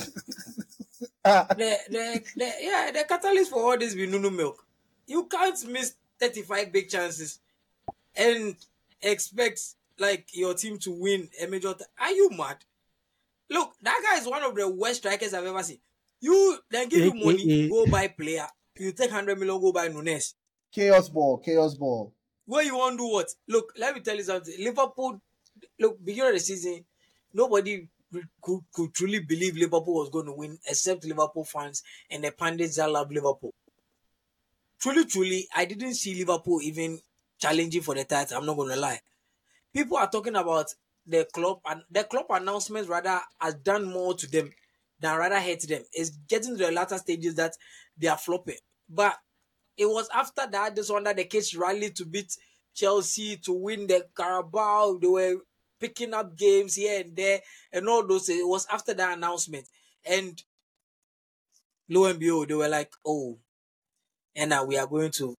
The catalyst for all this be Nunu milk. You can't miss 35 big chances and expect your team to win a major. Are you mad? Look, that guy is one of the worst strikers I've ever seen. You then give you money, go buy player. You take 100 million, go buy Nunes. Chaos ball. Where you want to do what? Look, let me tell you something. Liverpool, beginning of the season, nobody could truly believe Liverpool was going to win except Liverpool fans and the pundits that love Liverpool. Truly, I didn't see Liverpool even challenging for the title. I'm not going to lie. People are talking about the club, and the club announcements rather has done more to them than rather hurt them. It's getting to the latter stages that they are flopping. But it was after that, this one that the case rallied to beat Chelsea to win the Carabao. They were picking up games here and there and all those. It was after that announcement. And lo and behold, they were like, oh, and now we are going to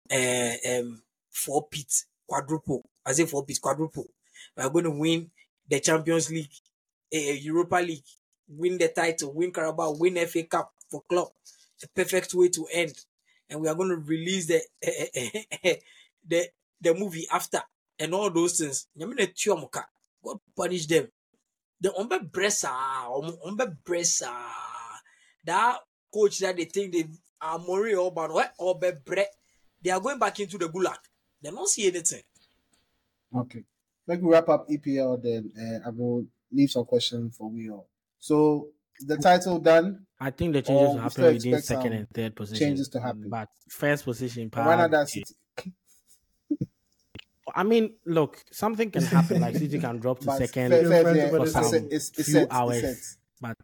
4-peat quadruple. I say 4-peat quadruple. We are going to win the Champions League, Europa League, win the title, win Carabao, win FA Cup for club. It's a perfect way to end. And we are going to release the movie after and all those things. God punish them. The Ombe Bressa, that coach that they think they are Mori Orban or Bre, they are going back into the gulag. They don't see anything. Okay. Let me wrap up EPL then. I will leave some question for we all. So the title done. I think the changes will we happen still within expect second some and third position. changes to happen. But first position, But right now that's City. I mean, look, something can happen. Like City can drop to But second for for some it's few set, hours, it's set. but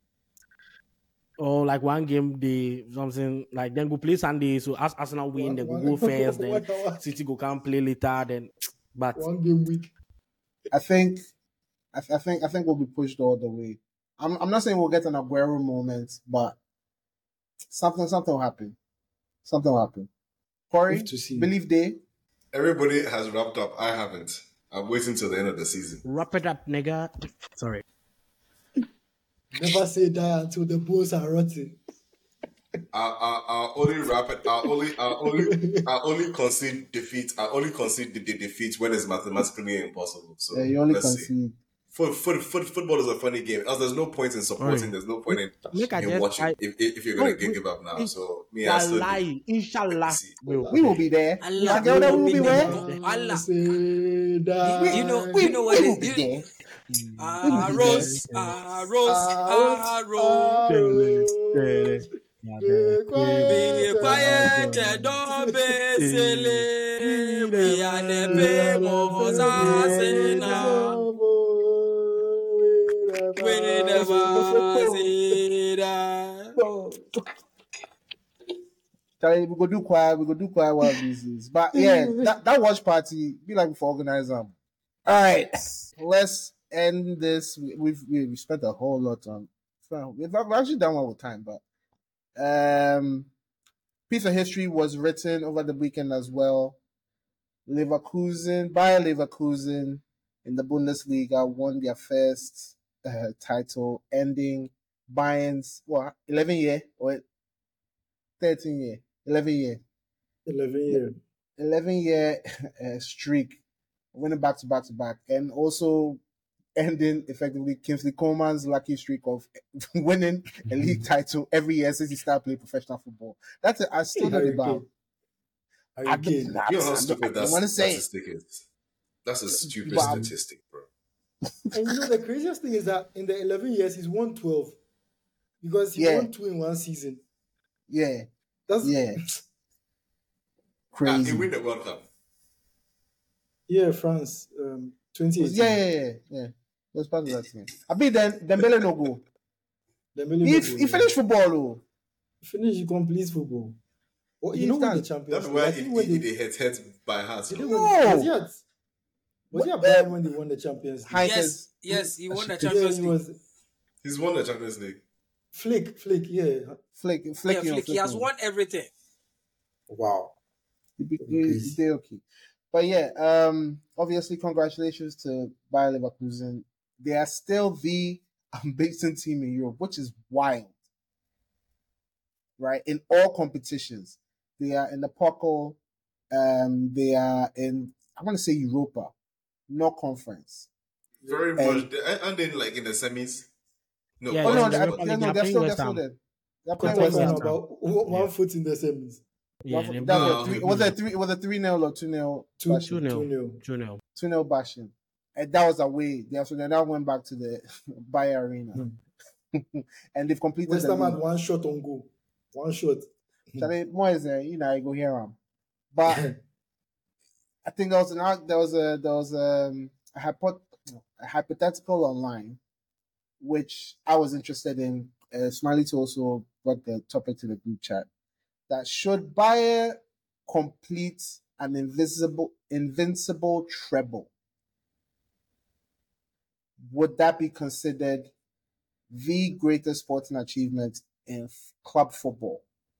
like one game day, something like then go play Sunday. So as Arsenal win, they go first. Then City go come play later. Then, but 1 game week. I think we'll be pushed all the way. I'm not saying we'll get an Aguero moment, but something will happen. Something will happen. Corey, believe day. Everybody has wrapped up. I haven't. I'm waiting till the end of the season. Wrap it up, nigga. Sorry. Never say die until the bones are rotting. I only wrap it. I only concede defeat. I only concede the defeat when it's mathematically impossible. So you only let's concede. see. Football is a funny game. Else, there's no point in supporting. Right. There's no point in watching if you're gonna give up now. So me, I still do. Inshallah, we will be there. Allah, Girl, that will be where? Allah. Say die. You know what We will it be is? there. Arroz. Be quiet, don't be silly. We are the famous Arsenal. We never see that. Charlie, we go do quiet one of these days. But yeah, that watch party be like for organize them. All right, let's end this. We've spent a whole lot on. We've actually done one with time, but piece of history was written over the weekend as well. Bayer Leverkusen in the Bundesliga won their first title, ending Bayern's 11 year or 13 year, 11 year streak, winning back to back, and also ending effectively Kingsley Coman's lucky streak of winning a league title every year since he started playing professional football. That's it. I still don't about. You know how stupid that statistic is. That's a stupid statistic, bro. And you know the craziest thing is that in the 11 years he's won 12 because he won 2 in one season. Yeah, that's crazy. He win the World Cup. Yeah, France, 2018. Yeah. That's part of that thing. I mean, then Dembele no go. He finished football, though. He finished complete football. Well, you know when the Champions League. That's why they hit by heart. No. Was he at Bayern when they won the Champions League? Yes, he won the Champions League. He's won the Champions League. Flick, yeah. Flick. He has won everything. Wow. He's okay. But yeah, obviously, congratulations to Bayer Leverkusen. They are still the unbeaten team in Europe, which is wild. Right? In all competitions. They are in the Pokal. They are in, I want to say Europa, no conference. Very much. And then, like, in the semis? No. Yeah, they're still there. They're playing about 1 foot in the semis. Yeah, was it 3-0 or 2-0? 2-0. 2-0 bashing. And that was away. They now went back to the Bayer Arena. And they've completed West Ham had 1 shot on goal. 1 shot. Charlie, Moise, I go hear him. But I think there was a hypothetical online, which I was interested in. Smiley to also brought the topic to the group chat. That should Bayer complete an invincible treble, would that be considered the greatest sporting achievement in club football?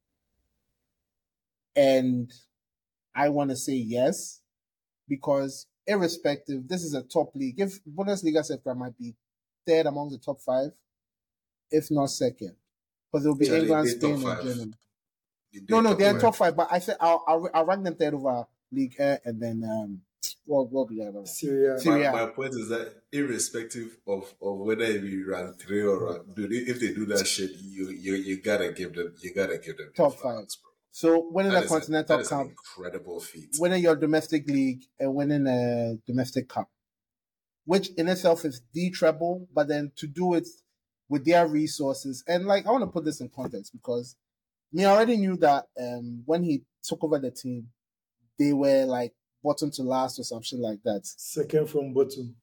And I want to say yes, because irrespective, this is a top league. If Bundesliga sector might be third among the top 5, if not second, because it will be England, Spain, and Germany. No, they're top 5. But I said I'll rank them third over League and then what will be the Syria. My point is that irrespective of whether we rank 3 or rank, dude, if they do that shit, you gotta give them top 5. Bro. So winning a continental cup, incredible feat. Winning your domestic league and winning a domestic cup. which in itself is the treble, but then to do it with their resources. And like, I want to put this in context because I already knew that when he took over the team, they were like bottom to last or something like that. Second from bottom.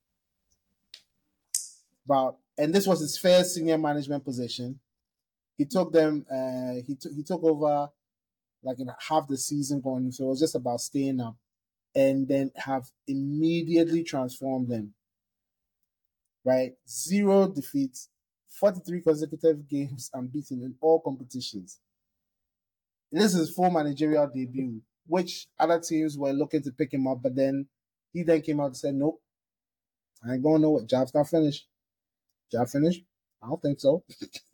And this was his first senior management position. He took them. He took over like in half the season going, so it was just about staying up, and then have immediately transformed them. Right, 0 defeats, 43 consecutive games unbeaten in all competitions. This is his full managerial debut, which other teams were looking to pick him up, but then he then came out and said, "Nope, I ain't going nowhere. Job's not finished. Job finished? I don't think so."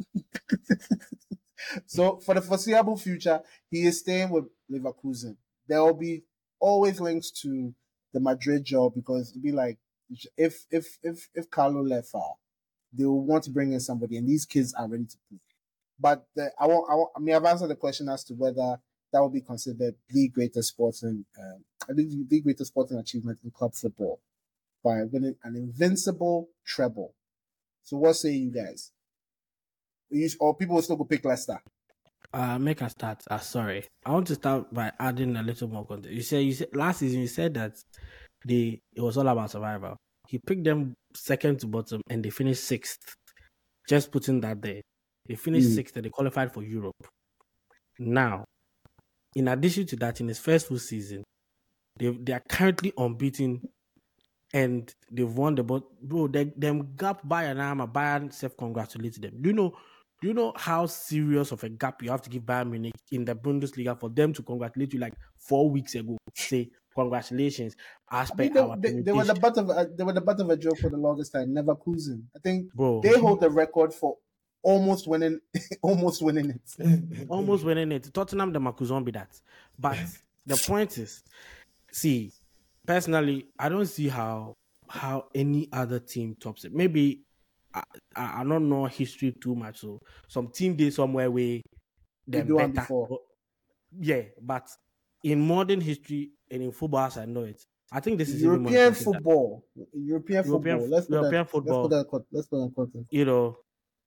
So for the foreseeable future, he is staying with Leverkusen. There will be always links to the Madrid job because it'd be like if Carlo left, they will want to bring in somebody, and these kids are ready to play. But I've answered the question as to whether that will be considered the greatest sporting, the greatest sporting achievement in club football by winning an invincible treble. So what say you guys? Or people will still go pick Leicester? Make a start. Sorry, I want to start by adding a little more context. You said last season you said that it was all about survival. He picked them second to bottom and they finished 6th. Just putting that there. They finished 6th and they qualified for Europe. Now, in addition to that, in his first full season, they are currently unbeaten and they've won the ball. Bro, them gap Bayern self-congratulated them. Do you know how serious of a gap you have to give Bayern Munich in the Bundesliga for them to congratulate you like 4 weeks ago? Say congratulations. They were the butt of a joke for the longest time. Leverkusen. I think they hold the record for almost winning it. Almost winning it. Tottenham the Makuzon be that. But the point is, see, personally, I don't see how any other team tops it. Maybe I don't know history too much, so some team did somewhere where they're better. Before. But in modern history and in football, as I know it, I think this is European football. European football. Let's put that in context. You know,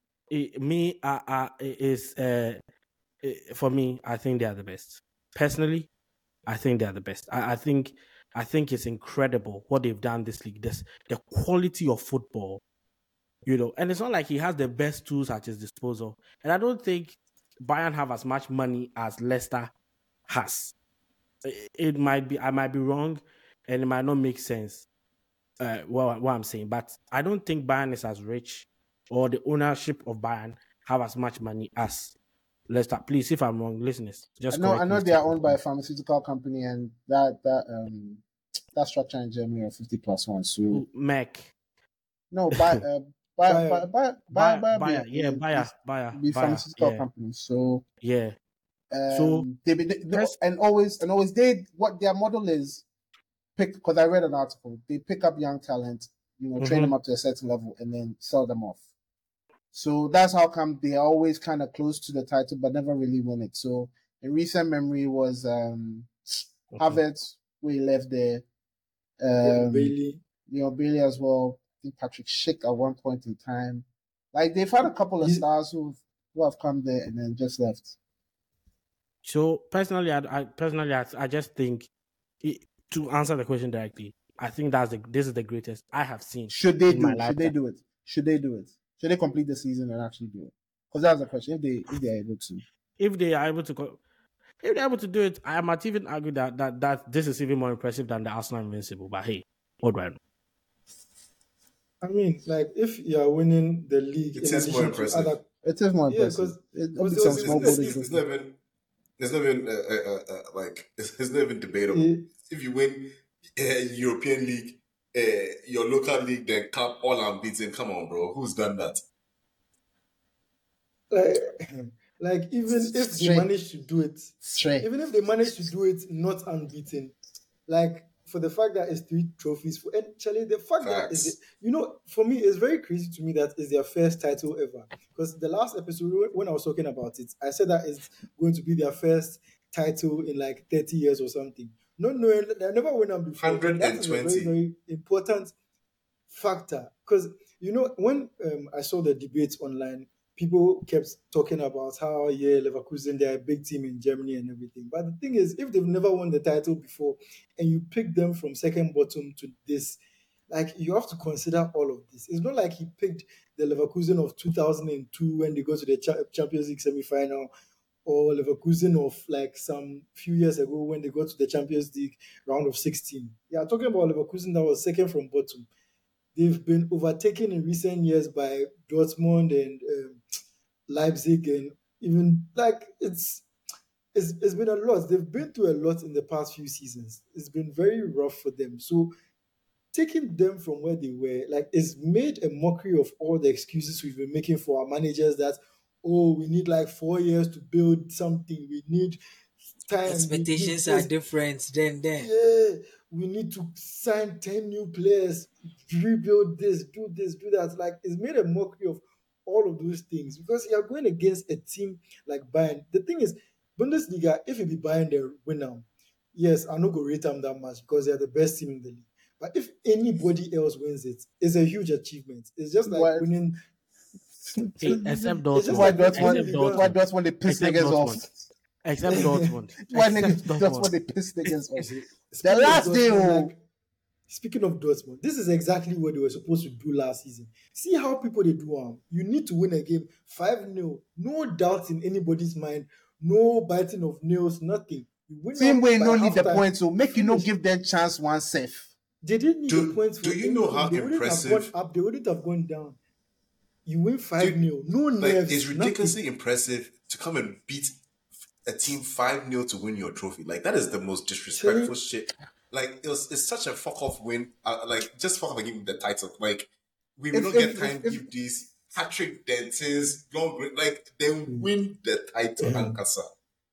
for me, I think they are the best. Personally, I think they are the best. I think it's incredible what they've done this league. The quality of football, you know, and it's not like he has the best tools at his disposal. And I don't think Bayern have as much money as Leicester has. It might be, I might be wrong, and it might not make sense. What I'm saying, but I don't think Bayern is as rich, or the ownership of Bayern have as much money as Leicester. Please, if I'm wrong, listeners, just I know they are owned by a pharmaceutical company, and that structure in Germany are 50+1. So Mac. No, Bayer. Bayer. The pharmaceutical company. So yeah. And always what their model is, because I read an article, they pick up young talent, train them up to a certain level and then sell them off. So that's how come they are always kind of close to the title but never really win it. So in recent memory was Havertz, where he left there. Bailey. Bailey as well. I think Patrick Schick at one point in time. Like they've had a couple of stars who have come there and then just left. So personally, I just think to answer the question directly, I think this is the greatest I have seen. Should they do it? Should they do it? Should they complete the season and actually do it? Because that's the question. If they are able to. If they're able to do it, I might even argue that this is even more impressive than the Arsenal Invincible. But hey, what do I know? I mean, like if you are winning the league, it is more impressive. It is more impressive. It's not even debatable. If you win European League, your local league, then come all unbeaten. Come on, bro. Who's done that? Like even if they manage to do it, not unbeaten, like for the fact that it's 3 trophies, and Charlie, the fact that for me, it's very crazy to me that it's their first title ever. Because the last episode when I was talking about it, I said that it's going to be their first title in like 30 years or something. Not knowing they never won them before. 120. That's a very, very important factor. Because when I saw the debates online, people kept talking about how Leverkusen, they're a big team in Germany and everything. But the thing is, if they've never won the title before and you pick them from second bottom to this, like, you have to consider all of this. It's not like he picked the Leverkusen of 2002 when they go to the Champions League semi-final, or Leverkusen of like some few years ago when they got to the Champions League round of 16. Yeah, talking about Leverkusen that was second from bottom. They've been overtaken in recent years by Dortmund and Leipzig, and even like it's been a lot. They've been through a lot in the past few seasons. It's been very rough for them. So taking them from where they were, like, it's made a mockery of all the excuses we've been making for our managers that, oh, we need like 4 years to build something. We need time. Expectations are different then. Yeah, we need to sign 10 new players, rebuild this, do that. Like, it's made a mockery of all of those things because you're going against a team like Bayern. The thing is, Bundesliga, if you be Bayern, they win now. Yes, I'm not going to rate them that much because they're the best team in the league. But if anybody else wins it, it's a huge achievement. It's just like winning. Except Dortmund. Why Dortmund they piss niggas off? Except Dortmund. Why Dortmund they piss niggas off? The last day, like, speaking of Dortmund, this is exactly what they were supposed to do last season. See how people they do. You need to win a game 5-0. No doubt in anybody's mind. No biting of nails. Nothing. Same way, no need the points. So make you not give them chance one safe. They didn't need the points. Do you know how impressive? They wouldn't have gone down. You win 5-0. No nerves. It's ridiculously impressive to come and beat a team 5-0 to win your trophy. Like, that is the most disrespectful shit. Like, it's such a fuck off win. Like, just fuck off and give me the title. Like, we will not get time to give these hat-trick dances, like, they win the title and Kasa.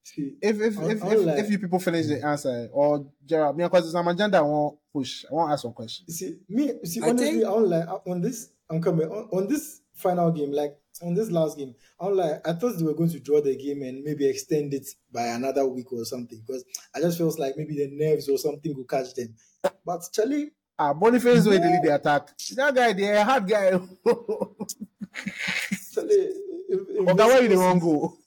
If you people finish the answer, or Gerald, because it's an agenda, I won't push. I won't ask one question. Honestly, I don't like on this. I'm coming on this final game, like on this last game. I thought they were going to draw the game and maybe extend it by another week or something, because I just feels like maybe the nerves or something will catch them. But Charlie, Boniface way to lead the attack. That guy, the hard guy. Charlie, where you the wrong go?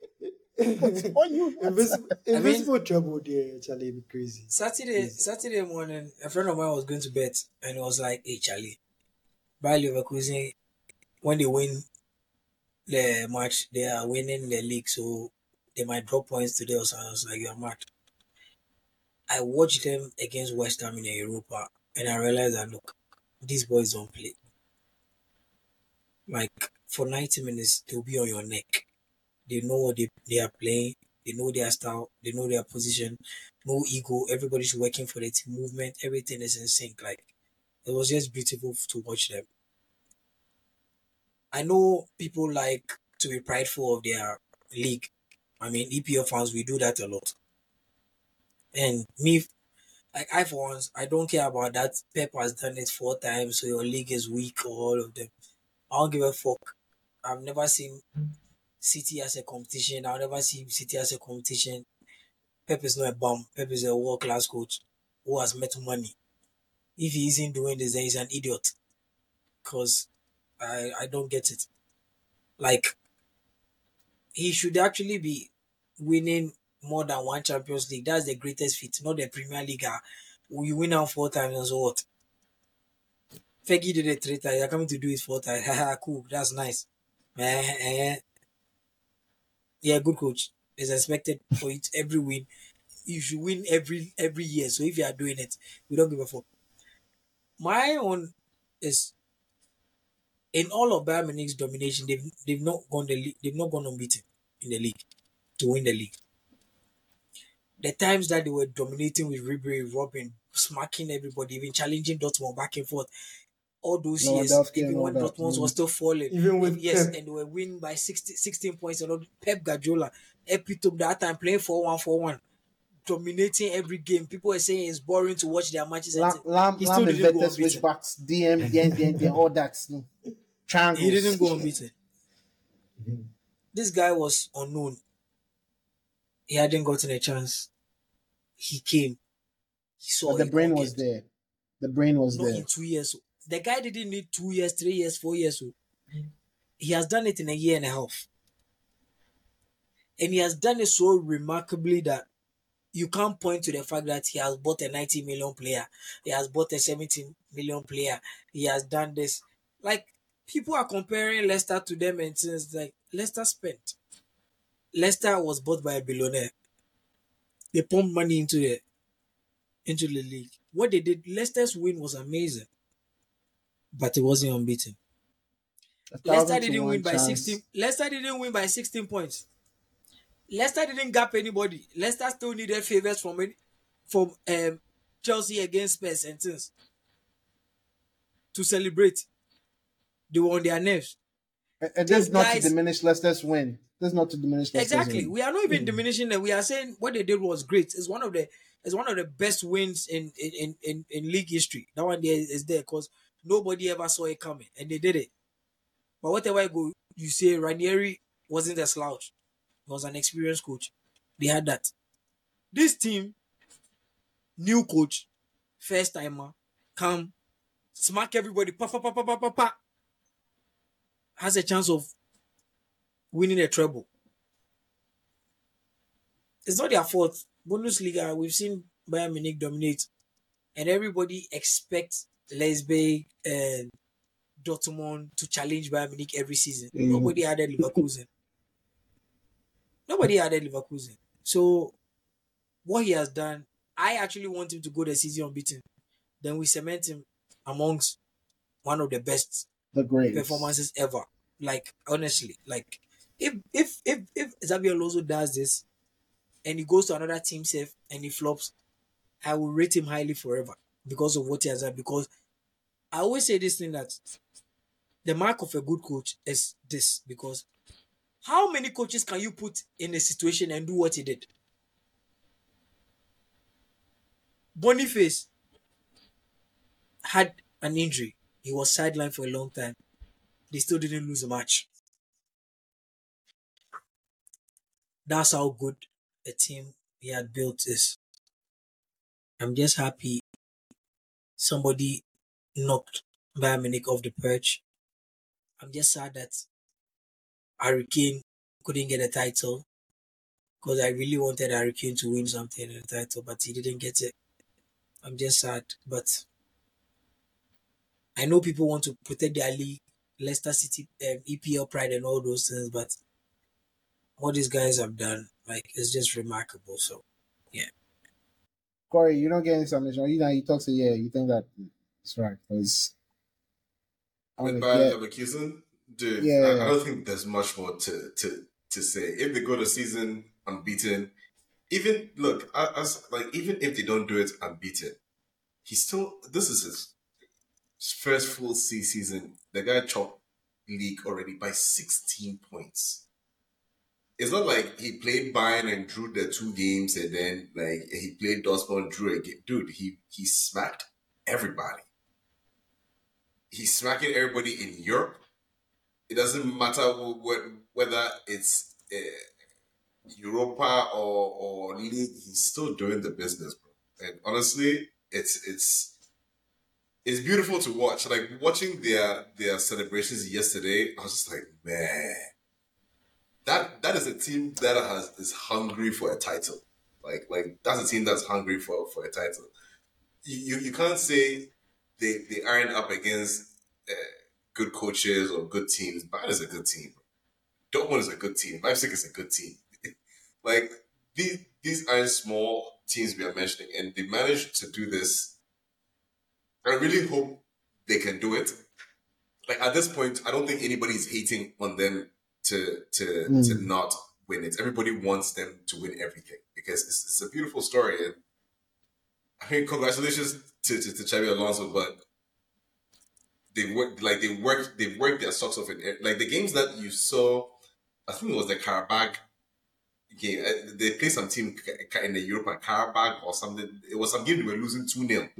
Invisible trouble there, Charlie, be crazy. Saturday morning, a friend of mine was going to bed and it was like, hey, Charlie, Bayer Leverkusen, when they win the match, they are winning the league, so they might drop points today or something. I was like, you're mad. I watched them against West Ham in Europa and I realized that, look, these boys don't play. Like, for 90 minutes, they'll be on your neck. They know what they are playing. They know their style. They know their position. No ego. Everybody's working for the team movement. Everything is in sync. Like, it was just beautiful to watch them. I know people like to be prideful of their league. I mean, EPL fans, we do that a lot. And me, like, I for once, I don't care about that. Pep has done it 4 times, so your league is weak or all of them. I don't give a fuck. I've never seen City as a competition. I'll never see City as a competition. Pep is not a bum. Pep is a world-class coach who has met money. If he isn't doing this, then he's an idiot. Because I don't get it. Like, he should actually be winning more than 1 Champions League. That's the greatest feat, not the Premier League. You win out 4 times and so what? Fergie did it 3 times. You're coming to do it 4 times. Cool. That's nice. Yeah, good coach. It's expected for it every win. You should win every year. So if you are doing it, we don't give a fuck. My own is, in all of Bayern Munich's domination, they've not gone unbeaten in the league to win the league. The times that they were dominating with Ribery, Robin, smacking everybody, even challenging Dortmund back and forth, all those years, even when Dortmund was still falling, even with Pep. And they were winning by 16 points. And Pep Guardiola, epitome that time, playing 4-1-4-1, dominating every game. People were saying it's boring to watch their matches. Lamb invented switchbacks, DM, all that. Triangles. He didn't go unbeaten. This guy was unknown. He hadn't gotten a chance. He came. He saw but the brain was there. The brain was not there. in 2 years. the guy didn't need 2 years, 3 years, 4 years. He has done it in a year and a half. And he has done it so remarkably that you can't point to the fact that he has bought a 90 million player. He has bought a 70 million player. He has done this. Like, people are comparing Leicester to them and things like Leicester spent. Leicester was bought by a billionaire. They pumped money into the league. What they did, Leicester's win was amazing. But it wasn't unbeaten. Leicester didn't win by 16. Leicester didn't win by 16 points. Leicester didn't gap anybody. Leicester still needed favors from Chelsea against Spurs and things to celebrate. They were on their nerves. And that's not to diminish Leicester's win. That's not to diminish Leicester's exactly. win. We are not even diminishing that. We are saying what they did was great. It's one of the best wins in league history. That one there is there because nobody ever saw it coming, and they did it. But whatever you say, Ranieri wasn't a slouch. He was an experienced coach. They had that. This team, new coach, first timer, come, smack everybody, has a chance of winning a treble. It's not their fault. Bundesliga, we've seen Bayern Munich dominate, and everybody expects Leipzig and Dortmund to challenge Bayern Munich every season. Nobody added Leverkusen. Nobody added Leverkusen. So, what he has done, I actually want him to go the season unbeaten. Then we cement him amongst one of the best performances ever. Like, honestly, like, if Xabi Alonso does this and he goes to another team safe and he flops, I will rate him highly forever because of what he has done. Because I always say this thing that the mark of a good coach is this, because how many coaches can you put in a situation and do what he did? Boniface had an injury. He was sidelined for a long time. They still didn't lose a match. That's how good a team he had built is. I'm just happy somebody knocked Bayern Munich off the perch. I'm just sad that Harry Kane couldn't get a title because I really wanted Harry Kane to win something in the title, but he didn't get it. I'm just sad, but I know people want to protect their league, Leicester City, EPL pride and all those things, but what these guys have done, like, it's just remarkable. So, yeah. Corey, you don't get any submission. You talk to you think that it's right because with Bayern Leverkusen, dude, I don't think there's much more to say. If they go the season unbeaten, even if they don't do it unbeaten, this is his first full season. The guy chopped league already by 16 points. It's not like he played Bayern and drew the 2 games and then like he played Dortmund, drew a game. Dude, he smacked everybody. He's smacking everybody in Europe. It doesn't matter whether it's Europa or league. He's still doing the business, bro. And honestly, it's beautiful to watch. Like watching their celebrations yesterday, I was just like, man, that is a team that is hungry for a title. Like that's a team that's hungry for a title. You can't say they aren't up against good coaches or good teams. Bayern is a good team. Dortmund is a good team. Leipzig is a good team. Like these aren't small teams we are mentioning, and they managed to do this. I really hope they can do it. Like at this point, I don't think anybody's hating on them to not win it. Everybody wants them to win everything because it's a beautiful story. And I mean, congratulations to Xabi Alonso, but they've worked their socks off in like the games that you saw. I think it was the Karabakh game. They played some team in the European Karabakh or something. It was some game they were losing 2-0.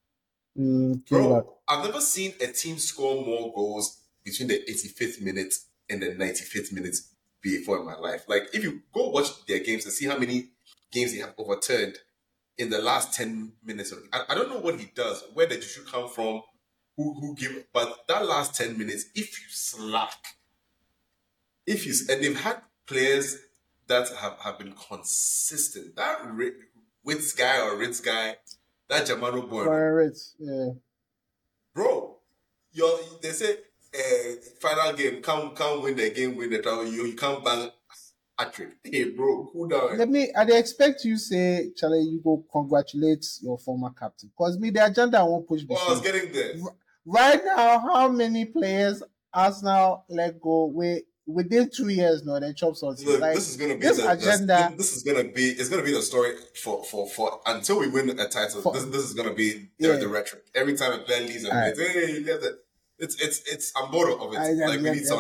Bro, I've never seen a team score more goals between the 85th minute and the 95th minute before in my life. Like, if you go watch their games and see how many games they have overturned in the last 10 minutes. I don't know what he does, where the issue come from, who give. But that last 10 minutes, if you slack, and they've had players that have been consistent. That Ritz guy, that Jamano boy, yeah. bro. They say final game, can't win the game, win the title. You can't bang hat-trick. Hey, bro, cool down. I expect you say, Charlie, you go congratulate your former captain. Because the agenda I won't push. Well, I was getting there. Right now, how many players Arsenal let go within 2 years now? They chop something. Look, like, this is gonna be this agenda. It's gonna be the story for until we win a title. This is gonna be the rhetoric. Every time a player leaves and plays, hey, you it. It's I'm bored of it. We need some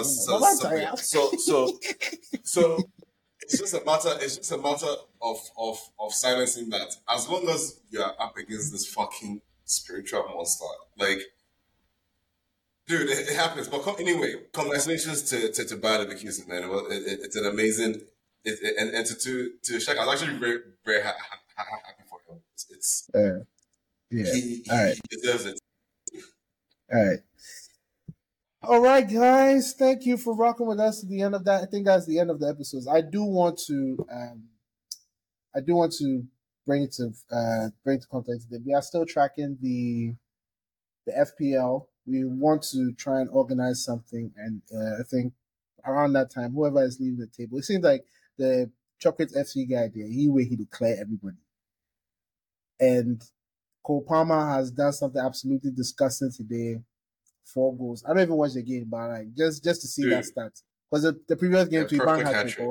so it's just a matter of silencing that. As long as you are up against this fucking spiritual monster, like, dude, it happens. But anyway, congratulations to Bayer Leverkusen, man. It's an amazing, and to Shaq, I was actually very very happy for him. It's he deserves it. All right, guys. Thank you for rocking with us to the end of that. I think that's the end of the episodes. I do want to bring it to context that we are still tracking the FPL. We want to try and organize something, and I think around that time, whoever is leaving the table, it seems like the Chocolate FC guy there, he declare everybody. And Cole Palmer has done something absolutely disgusting today. 4 goals. I don't even watch the game, but like just to see that stat. Because the previous game, he banged hat-trick.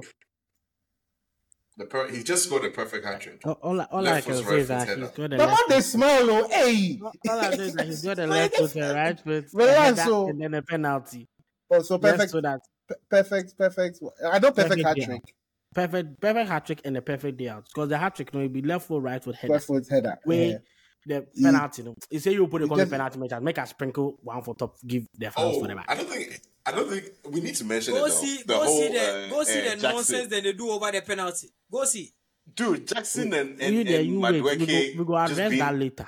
He just scored a perfect hat-trick. All I can say is that he's got a left foot. Smile, hey! All I say is that he's got a left foot and right foot, and then a penalty. Oh, so perfect. So that perfect. I know perfect hat-trick. Perfect hat-trick and a perfect day out. Because the hat-trick, it'll be left foot, right foot, header. Left foot, header. The penalty, you say you put it on the penalty match, make a sprinkle one for top, give the fans for the match. I don't think we need to mention go it. See the nonsense that they do over the penalty. Go see, dude. Jackson and Madueke. We go address that later.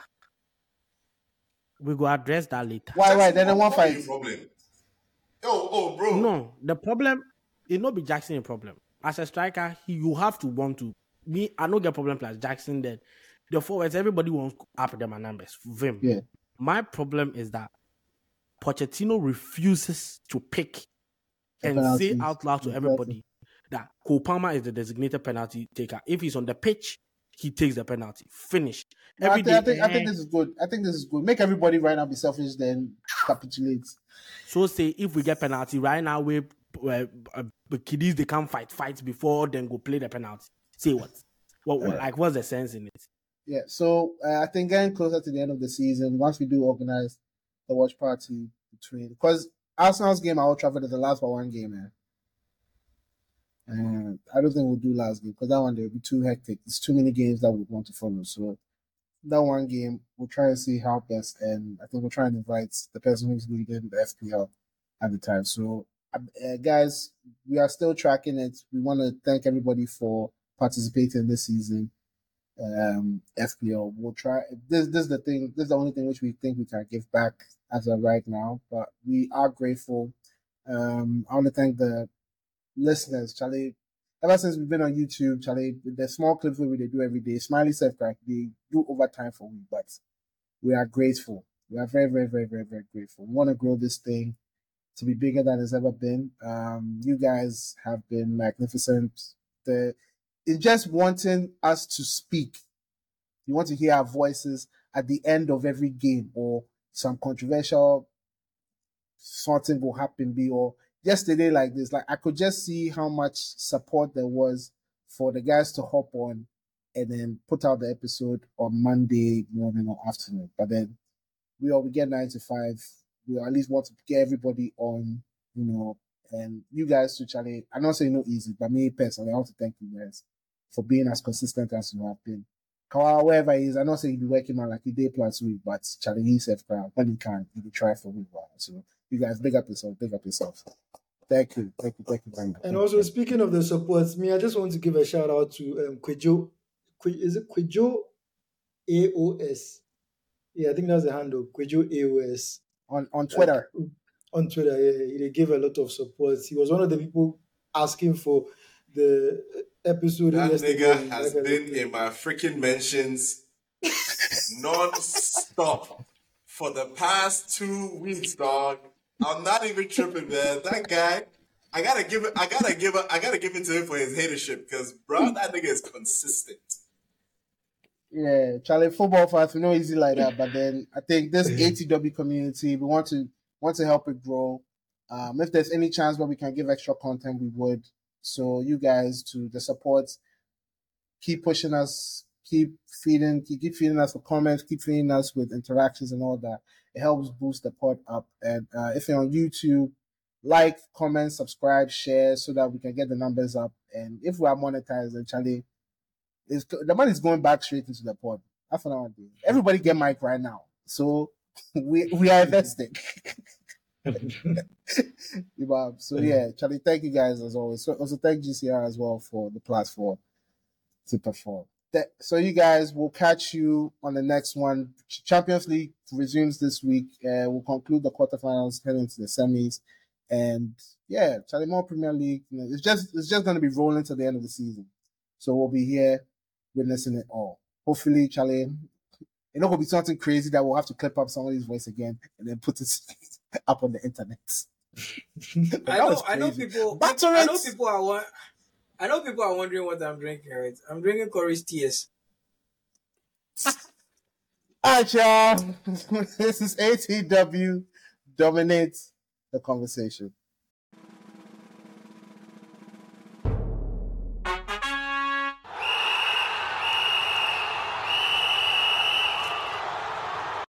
Why? Then one fight. Problem. Oh, bro. No, the problem it not be Jackson a problem. As a striker, you have to want to. Me, I don't get problem plus Jackson then. The forwards, everybody wants up them numbers. Vim. Yeah. My problem is that Pochettino refuses to pick and say out loud to everybody that Cole Palmer is the designated penalty taker. If he's on the pitch, he takes the penalty. Finish. I think this is good. Make everybody right now be selfish, then capitulate. So say if we get penalty right now, we kiddies they can fight before then go play the penalty. Say what? What's the sense in it? Yeah, so I think getting closer to the end of the season, once we do organize the watch party because Arsenal's game at Old Trafford is the last but one game, man. And I don't think we'll do last game because that one day will be too hectic. There's too many games that we want to follow. So that one game, we'll try and see how best, and I think we'll try and invite the person who's leading the FPL at the time. So, guys, we are still tracking it. We want to thank everybody for participating this season. FPL. We'll try. This is the thing. This is the only thing which we think we can give back as of right now. But we are grateful. I want to thank the listeners, Charlie. Ever since we've been on YouTube, Charlie, the small clips where they do every day, Smiley Self-Crack, they do overtime for me, but we are grateful. We are very, very, very, very, very grateful. We want to grow this thing to be bigger than it's ever been. You guys have been magnificent. It's just wanting us to speak. You want to hear our voices at the end of every game, or some controversial something will happen, or yesterday like this. Like I could just see how much support there was for the guys to hop on and then put out the episode on Monday morning or afternoon. But then we get 9 to 5. We at least want to get everybody on, and you guys too, Charlie. I'm not saying no easy, but me personally, I want to thank you guys for being as consistent as you have been. Wherever he is, I don't say he'll be working on like a day plus week, but Charlie himself, when he can, he will try for me. So you guys, big up yourself. Thank you very much. And also, speaking of the supports, I just want to give a shout out to Kwejo. Is it Kwejo AOS? Yeah, I think that's the handle, Kwejo AOS. on Twitter. On Twitter, yeah, he gave a lot of support. He was one of the people asking for the episode. That yesterday. nigga has been in my freaking mentions non-stop for the past 2 weeks, dog. I'm not even tripping, man. That guy, I gotta give it to him for his hatership because, bro, that nigga is consistent. Yeah, Charlie, football fans, we know easy like that, but then I think this ATW community, we want to help it grow. If there's any chance where we can give extra content, we would. So you guys, to the support, keep pushing us, keep feeding us with comments, keep feeding us with interactions and all that. It helps boost the pod up. And if you're on YouTube, like, comment, subscribe, share, so that we can get the numbers up. And if we are monetized, then Charlie, the money is going back straight into the pod. That's what I want to do. Everybody get mic right now. So we are investing. So yeah, Charlie, thank you guys as always. So also thank GCR as well for the platform to perform. So you guys, will catch you on the next one. Champions League resumes this week. We'll conclude the quarterfinals, head into the semis, and yeah, Charlie, more Premier League. You know, it's just going to be rolling to the end of the season. So we'll be here witnessing it all. Hopefully, Charlie, it's not going to be something crazy that we'll have to clip up somebody's voice again and then put it up on the internet. I know people are wondering what I'm drinking, right? I'm drinking Corey's tears. Alright, y'all. This is ATW. Dominate the conversation.